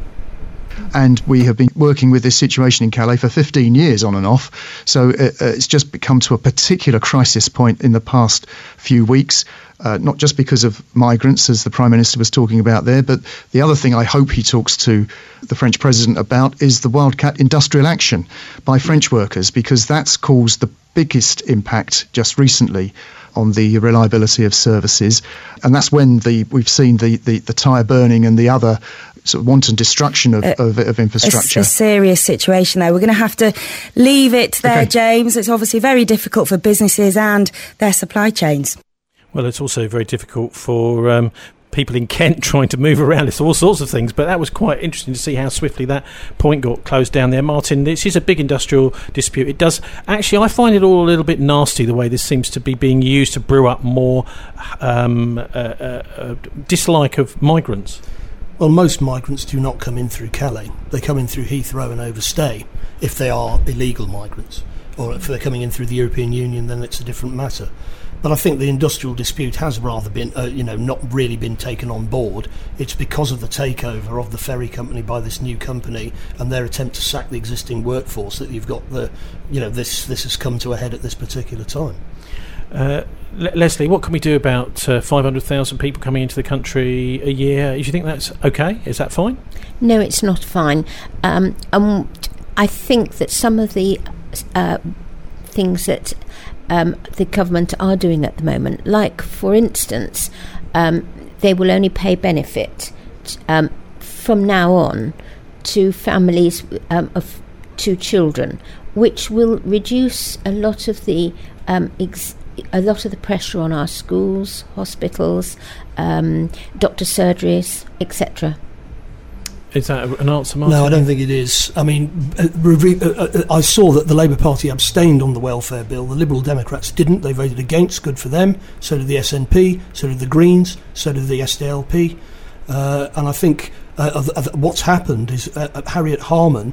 And we have been working with this situation in Calais for fifteen years on and off. So uh, it's just become to a particular crisis point in the past few weeks, uh, not just because of migrants, as the Prime Minister was talking about there, but the other thing I hope he talks to the French President about is the wildcat industrial action by French workers, because that's caused the biggest impact just recently on the reliability of services. And that's when the we've seen the, the, the tyre burning and the other sort of wanton destruction of, uh, of, of infrastructure. A, a serious situation there. We're going to have to leave it there, okay. James. It's obviously very difficult for businesses and their supply chains. Well, it's also very difficult for um, people in Kent trying to move around. It's all sorts of things, but that was quite interesting to see how swiftly that point got closed down there. Martin, this is a big industrial dispute. It does actually, I find it all a little bit nasty the way this seems to be being used to brew up more um, uh, uh, uh, dislike of migrants. Well, most migrants do not come in through Calais. They come in through Heathrow and overstay if they are illegal migrants. Or if they're coming in through the European Union, then it's a different matter. But I think the industrial dispute has rather been, uh, you know, not really been taken on board. It's because of the takeover of the ferry company by this new company and their attempt to sack the existing workforce that you've got the, you know, this this has come to a head at this particular time. Uh, Le- Leslie, what can we do about uh, five hundred thousand people coming into the country a year? Do you think that's okay? Is that fine? No, it's not fine. Um, um, I think that some of the uh, things that um, the government are doing at the moment, like, for instance, um, they will only pay benefit um, from now on to families um, of two children, which will reduce a lot of the um, ex- a lot of the pressure on our schools, hospitals, um, doctor surgeries, et cetera. Is that an answer, Martin? No, I don't think it is. I mean, uh, re- uh, uh, I saw that the Labour Party abstained on the welfare bill. The Liberal Democrats didn't. They voted against. Good for them. So did the S N P. So did the Greens. So did the S D L P. Uh, and I think uh, uh, what's happened is uh, Harriet Harman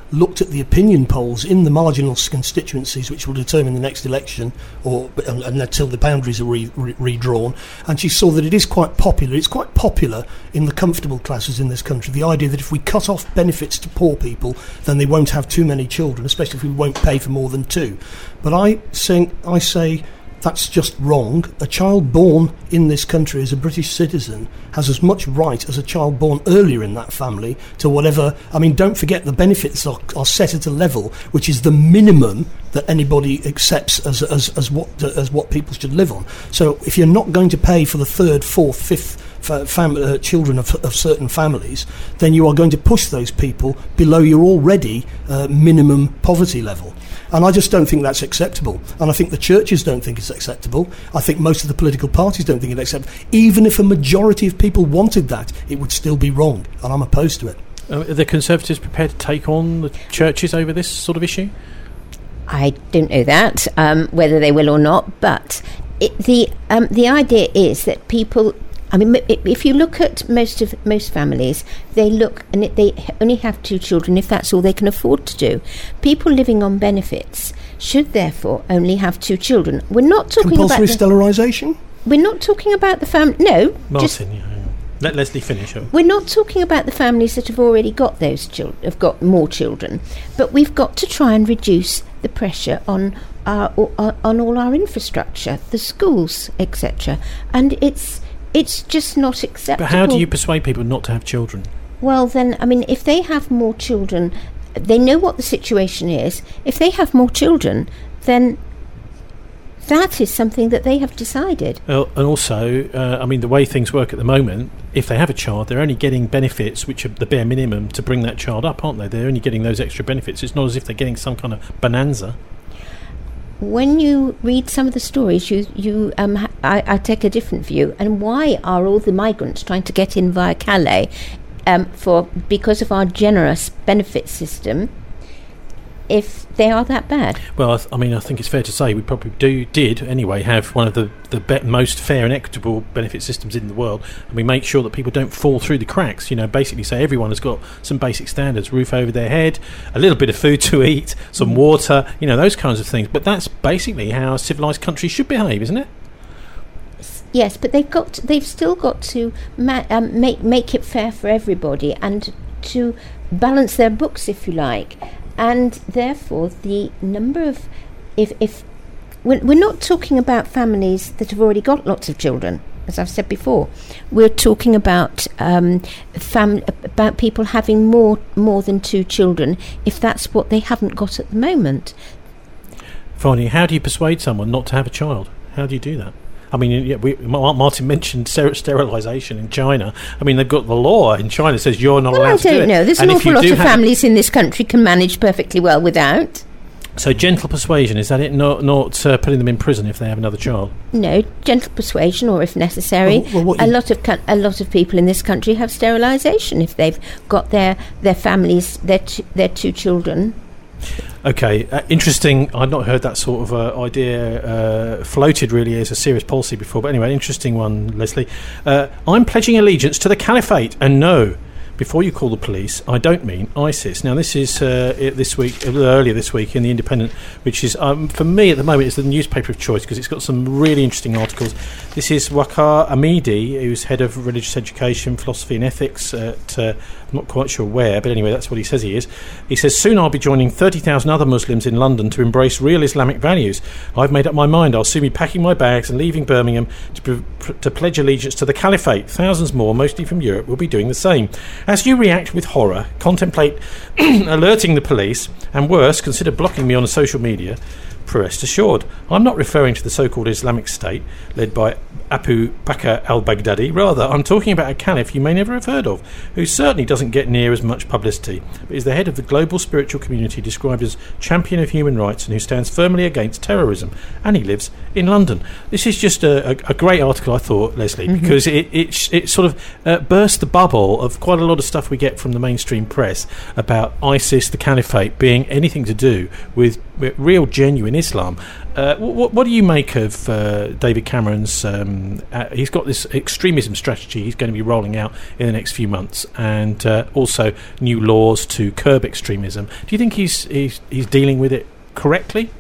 looked at the opinion polls in the marginal constituencies which will determine the next election, or and, and until the boundaries are re, re, redrawn, and she saw that it is quite popular. It's quite popular in the comfortable classes in this country, the idea that if we cut off benefits to poor people, then they won't have too many children, especially if we won't pay for more than two. But I think I say that's just wrong. A child born in this country as a British citizen has as much right as a child born earlier in that family to whatever. I mean, don't forget the benefits are, are set at a level which is the minimum that anybody accepts as as as what as what people should live on. So if you're not going to pay for the third, fourth, fifth Fam- uh, children of, of certain families, then you are going to push those people below your already uh, minimum poverty level. And I just don't think that's acceptable. And I think the churches don't think it's acceptable. I think most of the political parties don't think it's acceptable. Even if a majority of people wanted that, it would still be wrong. And I'm opposed to it. Uh, are the Conservatives prepared to take on the churches over this sort of issue? I don't know that, um, whether they will or not. But it, the um, the idea is that people... I mean, if you look at most of most families, they look and they only have two children if that's all they can afford to do. People living on benefits should therefore only have two children. We're not talking compulsory about compulsory sterilization. We're not talking about the family. No, Martin. just, Yeah, let Leslie finish. We're not talking about the families that have already got those children, have got more children, but we've got to try and reduce the pressure on our on all our infrastructure, the schools, et cetera. And it's. It's just not acceptable. But how do you persuade people not to have children? Well, then, I mean, if they have more children, they know what the situation is. If they have more children, then that is something that they have decided. Well, and also, uh, I mean, the way things work at the moment, if they have a child, they're only getting benefits which are the bare minimum to bring that child up, aren't they? They're only getting those extra benefits. It's not as if they're getting some kind of bonanza. When you read some of the stories, you, you, um, ha- I, I take a different view. And why are all the migrants trying to get in via Calais? Um, for because of our generous benefit system, if they are that bad? Well, I, th- I mean, I think it's fair to say we probably do did anyway have one of the the be- most fair and equitable benefit systems in the world, and we make sure that people don't fall through the cracks. You know, basically say everyone has got some basic standards: roof over their head, a little bit of food to eat, some water. You know, those kinds of things. But that's basically how a civilised country should behave, isn't it? Yes, but they've got to, they've still got to ma- um, make make it fair for everybody and to balance their books, if you like. And therefore, the number of if if we're, we're not talking about families that have already got lots of children, as I've said before. We're talking about um, fam- about people having more more than two children, if that's what they haven't got at the moment. Finally, how do you persuade someone not to have a child? How do you do that? I mean, yeah, we, Martin mentioned ster- sterilisation in China. I mean, they've got the law in China that says you're not well, allowed to do it. I don't know. There's and an awful lot of have families in this country can manage perfectly well without. So gentle persuasion, is that it? Not not uh, putting them in prison if they have another child? No, gentle persuasion, or if necessary, well, well, a lot of co- a lot of people in this country have sterilisation if they've got their their families, their t- their two children. Okay, uh, interesting. I'd not heard that sort of uh, idea uh, floated really as a serious policy before. But anyway, interesting one, Leslie. Uh, I'm pledging allegiance to the caliphate, and no, before you call the police, I don't mean ISIS. Now, this is uh, it this week, uh, earlier this week in The Independent, which is, um, for me at the moment, is the newspaper of choice because it's got some really interesting articles. This is Waqar Amidi, who's head of religious education, philosophy and ethics at, uh, I'm not quite sure where, but anyway, that's what he says he is. He says, soon I'll be joining thirty thousand other Muslims in London to embrace real Islamic values. I've made up my mind. I'll soon be packing my bags and leaving Birmingham to, pre- to pledge allegiance to the caliphate. Thousands more, mostly from Europe, will be doing the same. As you react with horror, contemplate alerting the police, and worse, consider blocking me on social media, rest assured, I'm not referring to the so-called Islamic State led by Abu Bakr al-Baghdadi. Rather, I'm talking about a caliph you may never have heard of, who certainly doesn't get near as much publicity, but is the head of the global spiritual community described as champion of human rights and who stands firmly against terrorism, and he lives in London. This is just a, a, a great article, I thought, Leslie, mm-hmm. because it, it, it sort of uh, burst the bubble of quite a lot of stuff we get from the mainstream press about ISIS, the caliphate, being anything to do with, with real, genuine Islam. Uh, what, what do you make of uh, David Cameron's? Um, uh, he's got this extremism strategy he's going to be rolling out in the next few months, and uh, also new laws to curb extremism. Do you think he's he's, he's dealing with it correctly?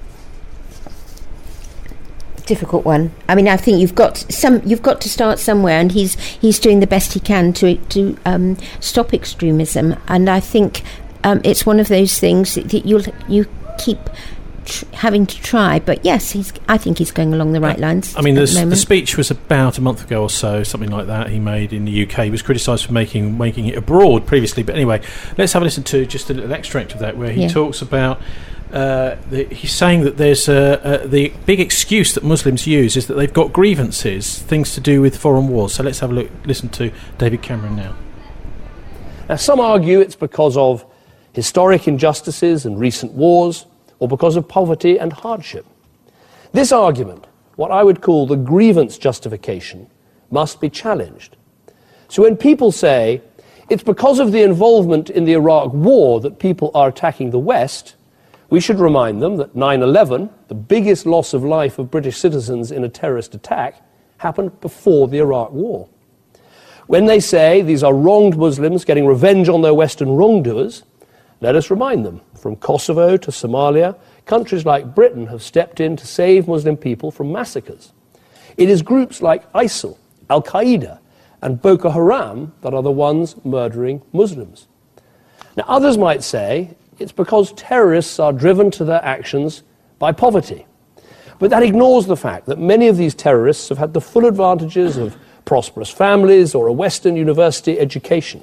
Difficult one. I mean, I think you've got some. You've got to start somewhere, and he's he's doing the best he can to to um, stop extremism. And I think um, it's one of those things that you'll you keep tr- having to try. But yes, he's. I think he's going along the right lines. I mean, the, the speech was about a month ago or so, something like that. He made in the U K. He was criticised for making making it abroad previously. But anyway, let's have a listen to just a little extract of that, where he yeah. talks about. Uh, the, he's saying that there's a, a, the big excuse that Muslims use is that they've got grievances, things to do with foreign wars. So let's have a look, listen to David Cameron now. Now, some argue it's because of historic injustices and recent wars, or because of poverty and hardship. This argument, what I would call the grievance justification, must be challenged. So when people say it's because of the involvement in the Iraq war that people are attacking the West, we should remind them that nine eleven, the biggest loss of life of British citizens in a terrorist attack, happened before the Iraq War. When they say these are wronged Muslims getting revenge on their Western wrongdoers, let us remind them, from Kosovo to Somalia, countries like Britain have stepped in to save Muslim people from massacres. It is groups like ISIL, Al-Qaeda, and Boko Haram that are the ones murdering Muslims. Now, others might say it's because terrorists are driven to their actions by poverty. But that ignores the fact that many of these terrorists have had the full advantages of prosperous families or a Western university education.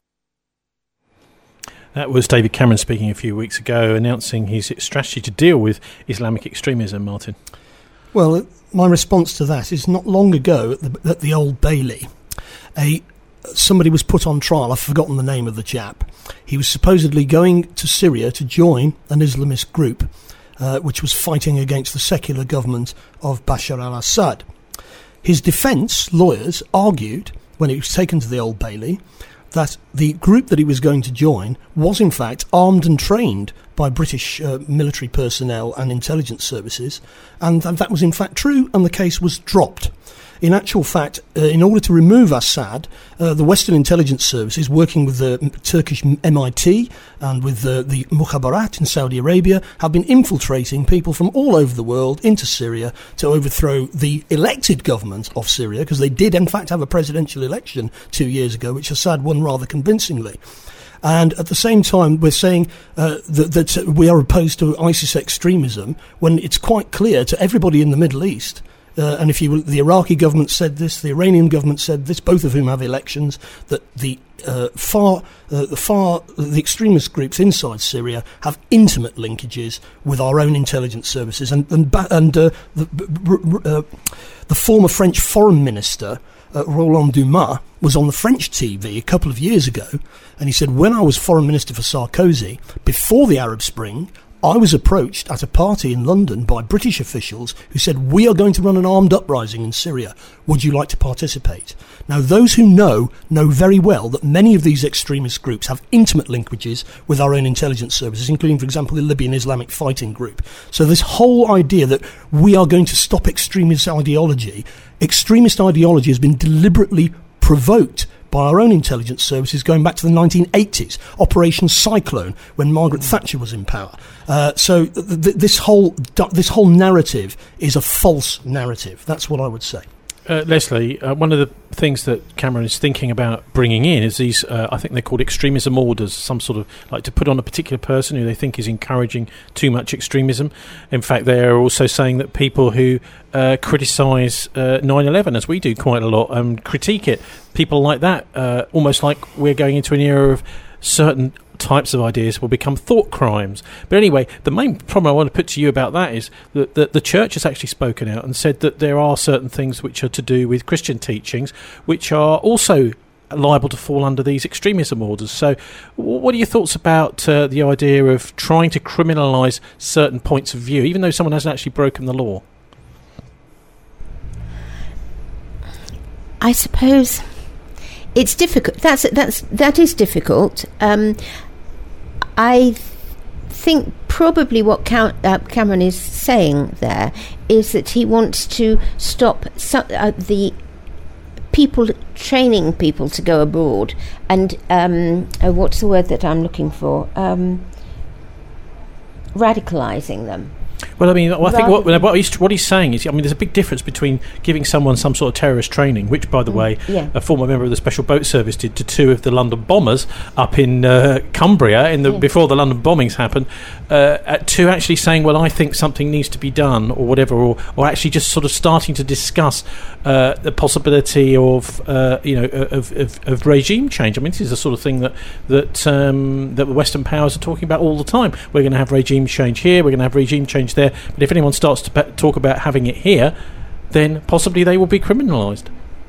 That was David Cameron speaking a few weeks ago, announcing his strategy to deal with Islamic extremism, Martin. Well, my response to that is not long ago at the, at the Old Bailey, a somebody was put on trial. I've forgotten the name of the chap. He was supposedly going to Syria to join an Islamist group uh, which was fighting against the secular government of Bashar al-Assad. His defence lawyers argued, when he was taken to the Old Bailey, that the group that he was going to join was in fact armed and trained by British uh, military personnel and intelligence services, and that, that was in fact true, and the case was dropped. In actual fact, uh, in order to remove Assad, uh, the Western intelligence services, working with the Turkish M I T and with the, the Mukhabarat in Saudi Arabia, have been infiltrating people from all over the world into Syria to overthrow the elected government of Syria, because they did in fact have a presidential election two years ago, which Assad won rather convincingly. And at the same time, we're saying uh, that, that we are opposed to ISIS extremism, when it's quite clear to everybody in the Middle East. Uh, and if you, the Iraqi government said this, the Iranian government said this, both of whom have elections, that the uh, far, uh, the far, the extremist groups inside Syria have intimate linkages with our own intelligence services. And and, and uh, the, uh, the former French foreign minister, uh, Roland Dumas, was on the French T V a couple of years ago, and he said, when I was foreign minister for Sarkozy, before the Arab Spring, I was approached at a party in London by British officials who said, we are going to run an armed uprising in Syria. Would you like to participate? Now, those who know, know very well that many of these extremist groups have intimate linkages with our own intelligence services, including, for example, the Libyan Islamic Fighting Group. So this whole idea that we are going to stop extremist ideology, extremist ideology has been deliberately provoked by our own intelligence services going back to the nineteen eighties, Operation Cyclone, when Margaret Thatcher was in power. Uh, so th- th- this whole this whole narrative is a false narrative. That's what I would say. Uh, Leslie, uh, one of the things that Cameron is thinking about bringing in is these, uh, I think they're called extremism orders, some sort of, like to put on a particular person who they think is encouraging too much extremism. In fact, they're also saying that people who uh, criticise uh, nine eleven, as we do quite a lot, and um, critique it, people like that, uh, almost like we're going into an era of certain types of ideas will become thought crimes. But anyway, the main problem I want to put to you about that is that the, the church has actually spoken out and said that there are certain things which are to do with Christian teachings which are also liable to fall under these extremism orders. So what are your thoughts about uh, the idea of trying to criminalise certain points of view, even though someone hasn't actually broken the law? I suppose it's difficult. That's that's that is difficult. Um, I think probably what Cam- uh, Cameron is saying there is that he wants to stop so- uh, the people training people to go abroad and um, uh, what's the word that I'm looking for? Um, radicalising them. Well, I mean, I think what, what, he's, what he's saying is, I mean, there's a big difference between giving someone some sort of terrorist training, which, by the mm, way, yeah. a former member of the Special Boat Service did to two of the London bombers up in uh, Cumbria in the yeah. before the London bombings happened, uh, to actually saying, well, I think something needs to be done or whatever, or, or actually just sort of starting to discuss uh, the possibility of, uh, you know, of, of, of regime change. I mean, this is the sort of thing that that um, that the Western powers are talking about all the time. We're going to have regime change here, we're going to have regime change there. But if anyone starts to pe- talk about having it here, then possibly they will be criminalised.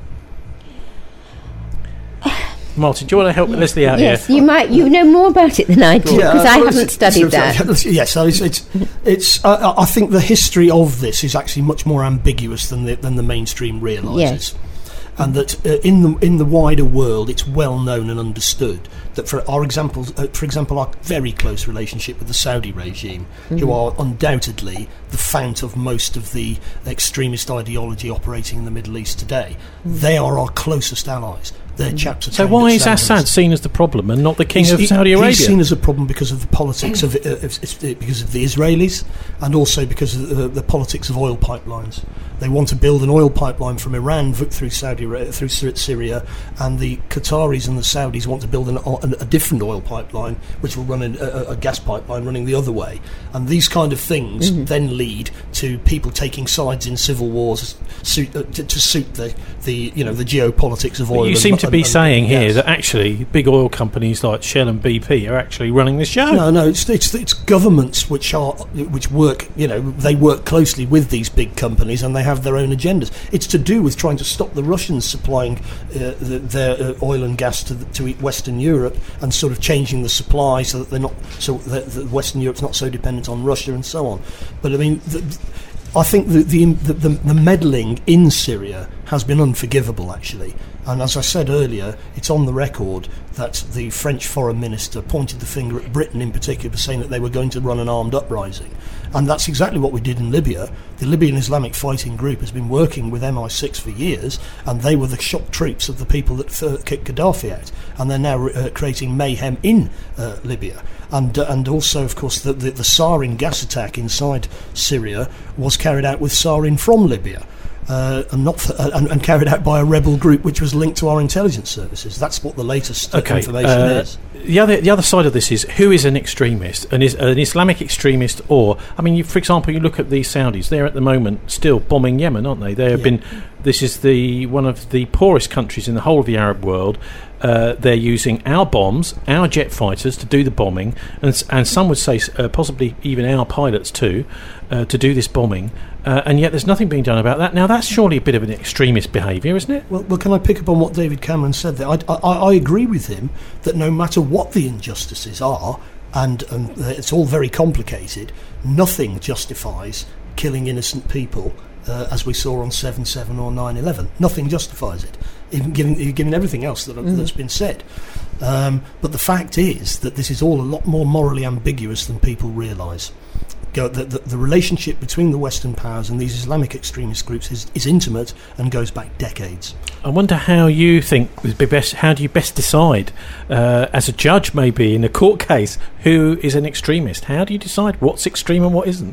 Martin, do you want to help yes. Leslie out yes, here? Yes, you might. You know more about it than I do, because yeah, I haven't studied so, that. So, yes, so it's. it's, it's uh, I think the history of this is actually much more ambiguous than the, than the mainstream realises. Yes. And that uh, in the in the wider world, it's well known and understood that, for our examples, uh, for example, our very close relationship with the Saudi regime, mm-hmm. who are undoubtedly the fount of most of the extremist ideology operating in the Middle East today, mm-hmm. they are our closest allies. Their chaps are so why is Assad seen as the problem and not the king he's, of Saudi Arabia? He's seen as a problem because of the politics of, uh, of because of the Israelis, and also because of the, the politics of oil pipelines. They want to build an oil pipeline from Iran through Saudi through Syria, and the Qataris and the Saudis want to build an, a, a different oil pipeline, which will run a, a, a gas pipeline running the other way. And these kind of things mm-hmm. then lead to people taking sides in civil wars suit, uh, to, to suit the, the you know the geopolitics of oil. But you and, seem to and, be and, saying and, here yes. that actually big oil companies like Shell and B P are actually running the show. No, no, it's it's, it's governments which are which work. You know, they work closely with these big companies, and they have their own agendas. It's to do with trying to stop the Russians supplying uh, the, their uh, oil and gas to the, to Western Europe, and sort of changing the supply so that they're not so that, that Western Europe's not so dependent on Russia and so on. But I mean, the, I think the the, the the the meddling in Syria has been unforgivable, actually. And as I said earlier, it's on the record that the French foreign minister pointed the finger at Britain in particular, saying that they were going to run an armed uprising. And that's exactly what we did in Libya. The Libyan Islamic Fighting Group has been working with M I six for years, and they were the shock troops of the people that uh, kicked Gaddafi out. And they're now uh, creating mayhem in uh, Libya. And uh, and also, of course, the, the, the sarin gas attack inside Syria was carried out with sarin from Libya. Uh, and not for, uh, and, and carried out by a rebel group which was linked to our intelligence services. That's what the latest uh, okay, information uh, is. The other, the other side of this is who is an extremist, and is an Islamic extremist, or I mean, you, for example, you look at the Saudis. They're at the moment still bombing Yemen, aren't they? They have yeah. been. This is the one of the poorest countries in the whole of the Arab world. Uh, they're using our bombs, our jet fighters to do the bombing, and, and some would say uh, possibly even our pilots too, uh, to do this bombing. Uh, and yet there's nothing being done about that. Now, that's surely a bit of an extremist behaviour, isn't it? Well, well, can I pick up on what David Cameron said there? I, I, I agree with him that no matter what the injustices are, and, and it's all very complicated, nothing justifies killing innocent people, uh, as we saw on seven seven or nine eleven. Nothing justifies it, even given, given everything else that, mm. that's been said. Um, but the fact is that this is all a lot more morally ambiguous than people realise. Go, the, the, the relationship between the Western powers and these Islamic extremist groups is, is intimate and goes back decades. I wonder how you think would be best. How do you best decide, uh, as a judge, maybe in a court case, who is an extremist? How do you decide what's extreme and what isn't?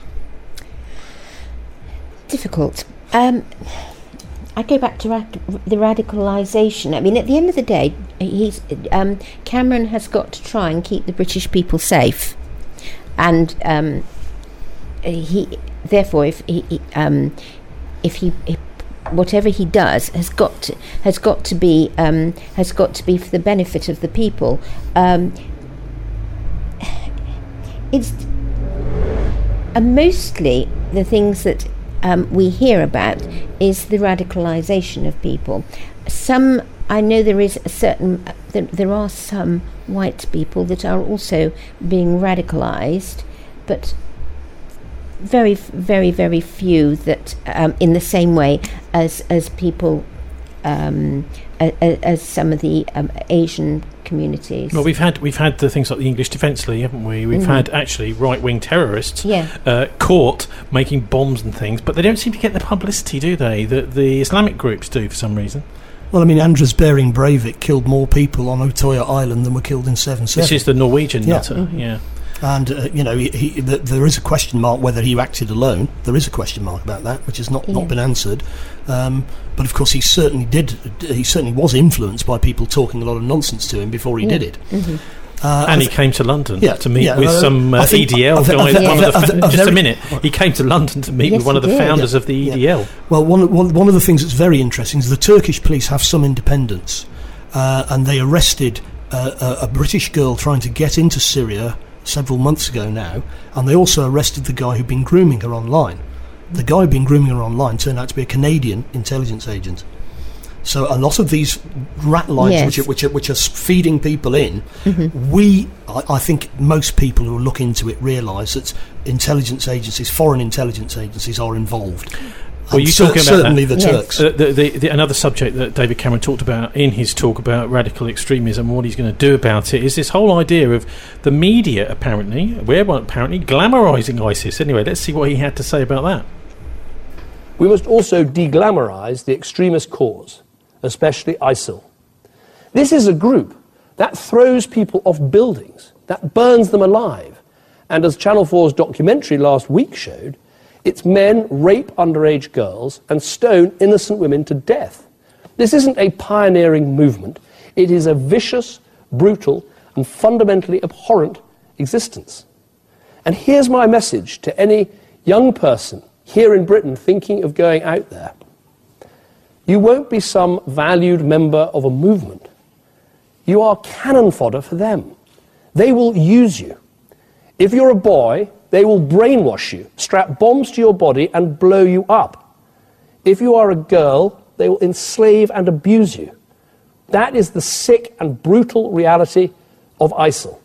Difficult. Um, I go back to rad- the radicalisation. I mean, at the end of the day, he's um, Cameron has got to try and keep the British people safe. And um, he, therefore, if he, um, if he, if whatever he does has got to, has got to be um, has got to be for the benefit of the people. Um, it's uh, mostly the things that um, we hear about is the radicalisation of people. Some. I know there is a certain, uh, th- there are some white people that are also being radicalised, but very, very, very few that, um, in the same way as as people um, as some of the um, Asian communities. Well, we've had we've had the things like the English Defence League, haven't we? We've mm-hmm. had actually right-wing terrorists yeah. uh, caught making bombs and things, but they don't seem to get the publicity, do they? That the Islamic groups do for some reason. Well, I mean, Anders Behring Breivik killed more people on Utoya Island than were killed in seven seven. This is the Norwegian yeah. nutter, mm-hmm. yeah. And, uh, you know, he, he, the, there is a question mark whether he acted alone. There is a question mark about that, which has not, yeah. not been answered. Um, but, of course, he certainly did. He certainly was influenced by people talking a lot of nonsense to him before he yeah. did it. Mm-hmm. Uh, and he came to London yeah, to meet yeah, with uh, some uh, think, E D L I think, guys. I think, one I of the think, fa- I just very, a minute. He came to London to meet yes, with one of the did. founders yeah, of the E D L. Yeah. Well, one, one, one of the things that's very interesting is the Turkish police have some independence. Uh, and they arrested uh, a, a British girl trying to get into Syria several months ago now, and they also arrested the guy who'd been grooming her online. The guy who'd been grooming her online turned out to be a Canadian intelligence agent. So a lot of these rat lines yes. which, are, which, are, which are feeding people in, mm-hmm. we, I, I think most people who look into it realise that intelligence agencies, foreign intelligence agencies are involved. Well, you cer- talking about certainly that? the yes. Turks. Uh, the, the, the, another subject that David Cameron talked about in his talk about radical extremism and what he's going to do about it is this whole idea of the media apparently, we're apparently glamorising ISIS. Anyway, let's see what he had to say about that. We must also de-glamorise the extremist cause, especially ISIL. This is a group that throws people off buildings, that burns them alive. And as Channel four's documentary last week showed, its men rape underage girls and stone innocent women to death. This isn't a pioneering movement. It is a vicious, brutal, and fundamentally abhorrent existence. And here's my message to any young person here in Britain thinking of going out there. You won't be some valued member of a movement. You are cannon fodder for them. They will use you. If you're a boy, they will brainwash you, strap bombs to your body and blow you up. If you are a girl, they will enslave and abuse you. That is the sick and brutal reality of ISIL.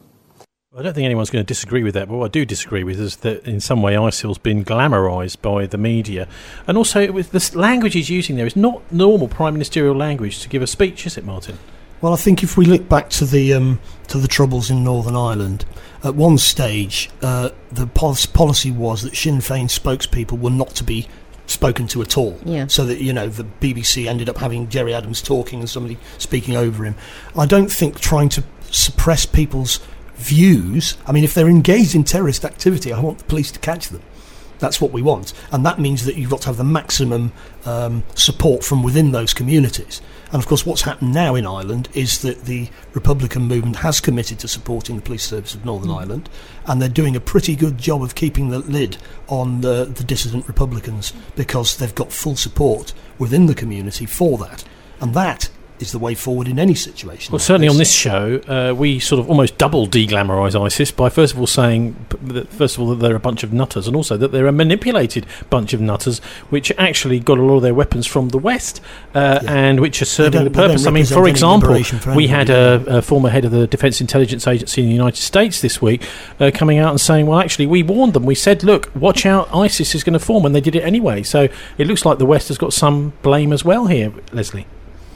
I don't think anyone's going to disagree with that, but what I do disagree with is that in some way ISIL's been glamorised by the media. And also with the language he's using there is not normal prime ministerial language to give a speech, is it, Martin? Well, I think if we look back to the um, to the troubles in Northern Ireland, at one stage uh, the pol- policy was that Sinn Féin spokespeople were not to be spoken to at all. Yeah. So that, you know, the B B C ended up having Gerry Adams talking and somebody speaking over him. I don't think trying to suppress people's views, I mean, if they're engaged in terrorist activity, I want the police to catch them. That's what we want. And that means that you've got to have the maximum um, support from within those communities. And of course what's happened now in Ireland is that the Republican movement has committed to supporting the police service of Northern mm. Ireland, and they're doing a pretty good job of keeping the lid on the, the dissident Republicans, because they've got full support within the community for that. And that is the way forward in any situation. Well, like certainly this. on this show, uh, we sort of almost double de-glamorise ISIS by first of all saying, that, first of all, that they're a bunch of nutters, and also that they're a manipulated bunch of nutters, which actually got a lot of their weapons from the West, uh, yeah. and which are serving the purpose. I mean, for example, for we had a, a former head of the Defence Intelligence Agency in the United States this week uh, coming out and saying, well, actually, we warned them. We said, look, watch out, ISIS is going to form, and they did it anyway. So it looks like the West has got some blame as well here, Leslie.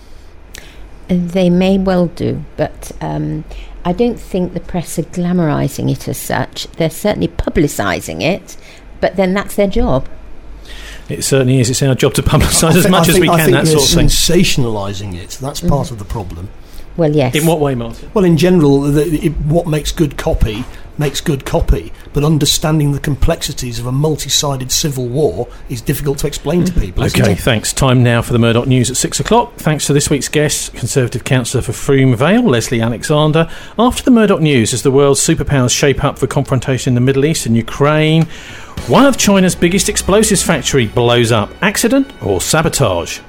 They may well do, but um, I don't think the press are glamorising it as such. They're certainly publicising it, but then that's their job. It certainly is. It's our job to publicise as think, much think, as we I can, think that sort of thing. Sensationalising it, that's mm. part of the problem. Well, yes. In what way, Martin? Well, in general, the, it, what makes good copy makes good copy, but understanding the complexities of a multi-sided civil war is difficult to explain to people. Okay, thanks. Time now for the Murdoch News at six o'clock. Thanks to this week's guest, Conservative councillor for Frome Vale, Leslie Alexander. After the Murdoch News, as the world's superpowers shape up for confrontation in the Middle East and Ukraine, one of China's biggest explosives factory blows up. Accident or sabotage?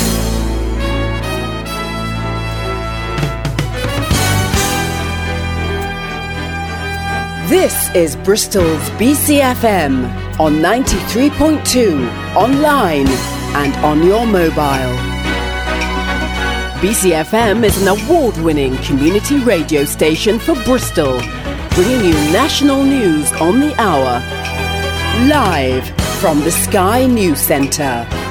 This is Bristol's B C F M on ninety-three point two, online and on your mobile. B C F M is an award-winning community radio station for Bristol, bringing you national news on the hour. Live from the Sky News Centre.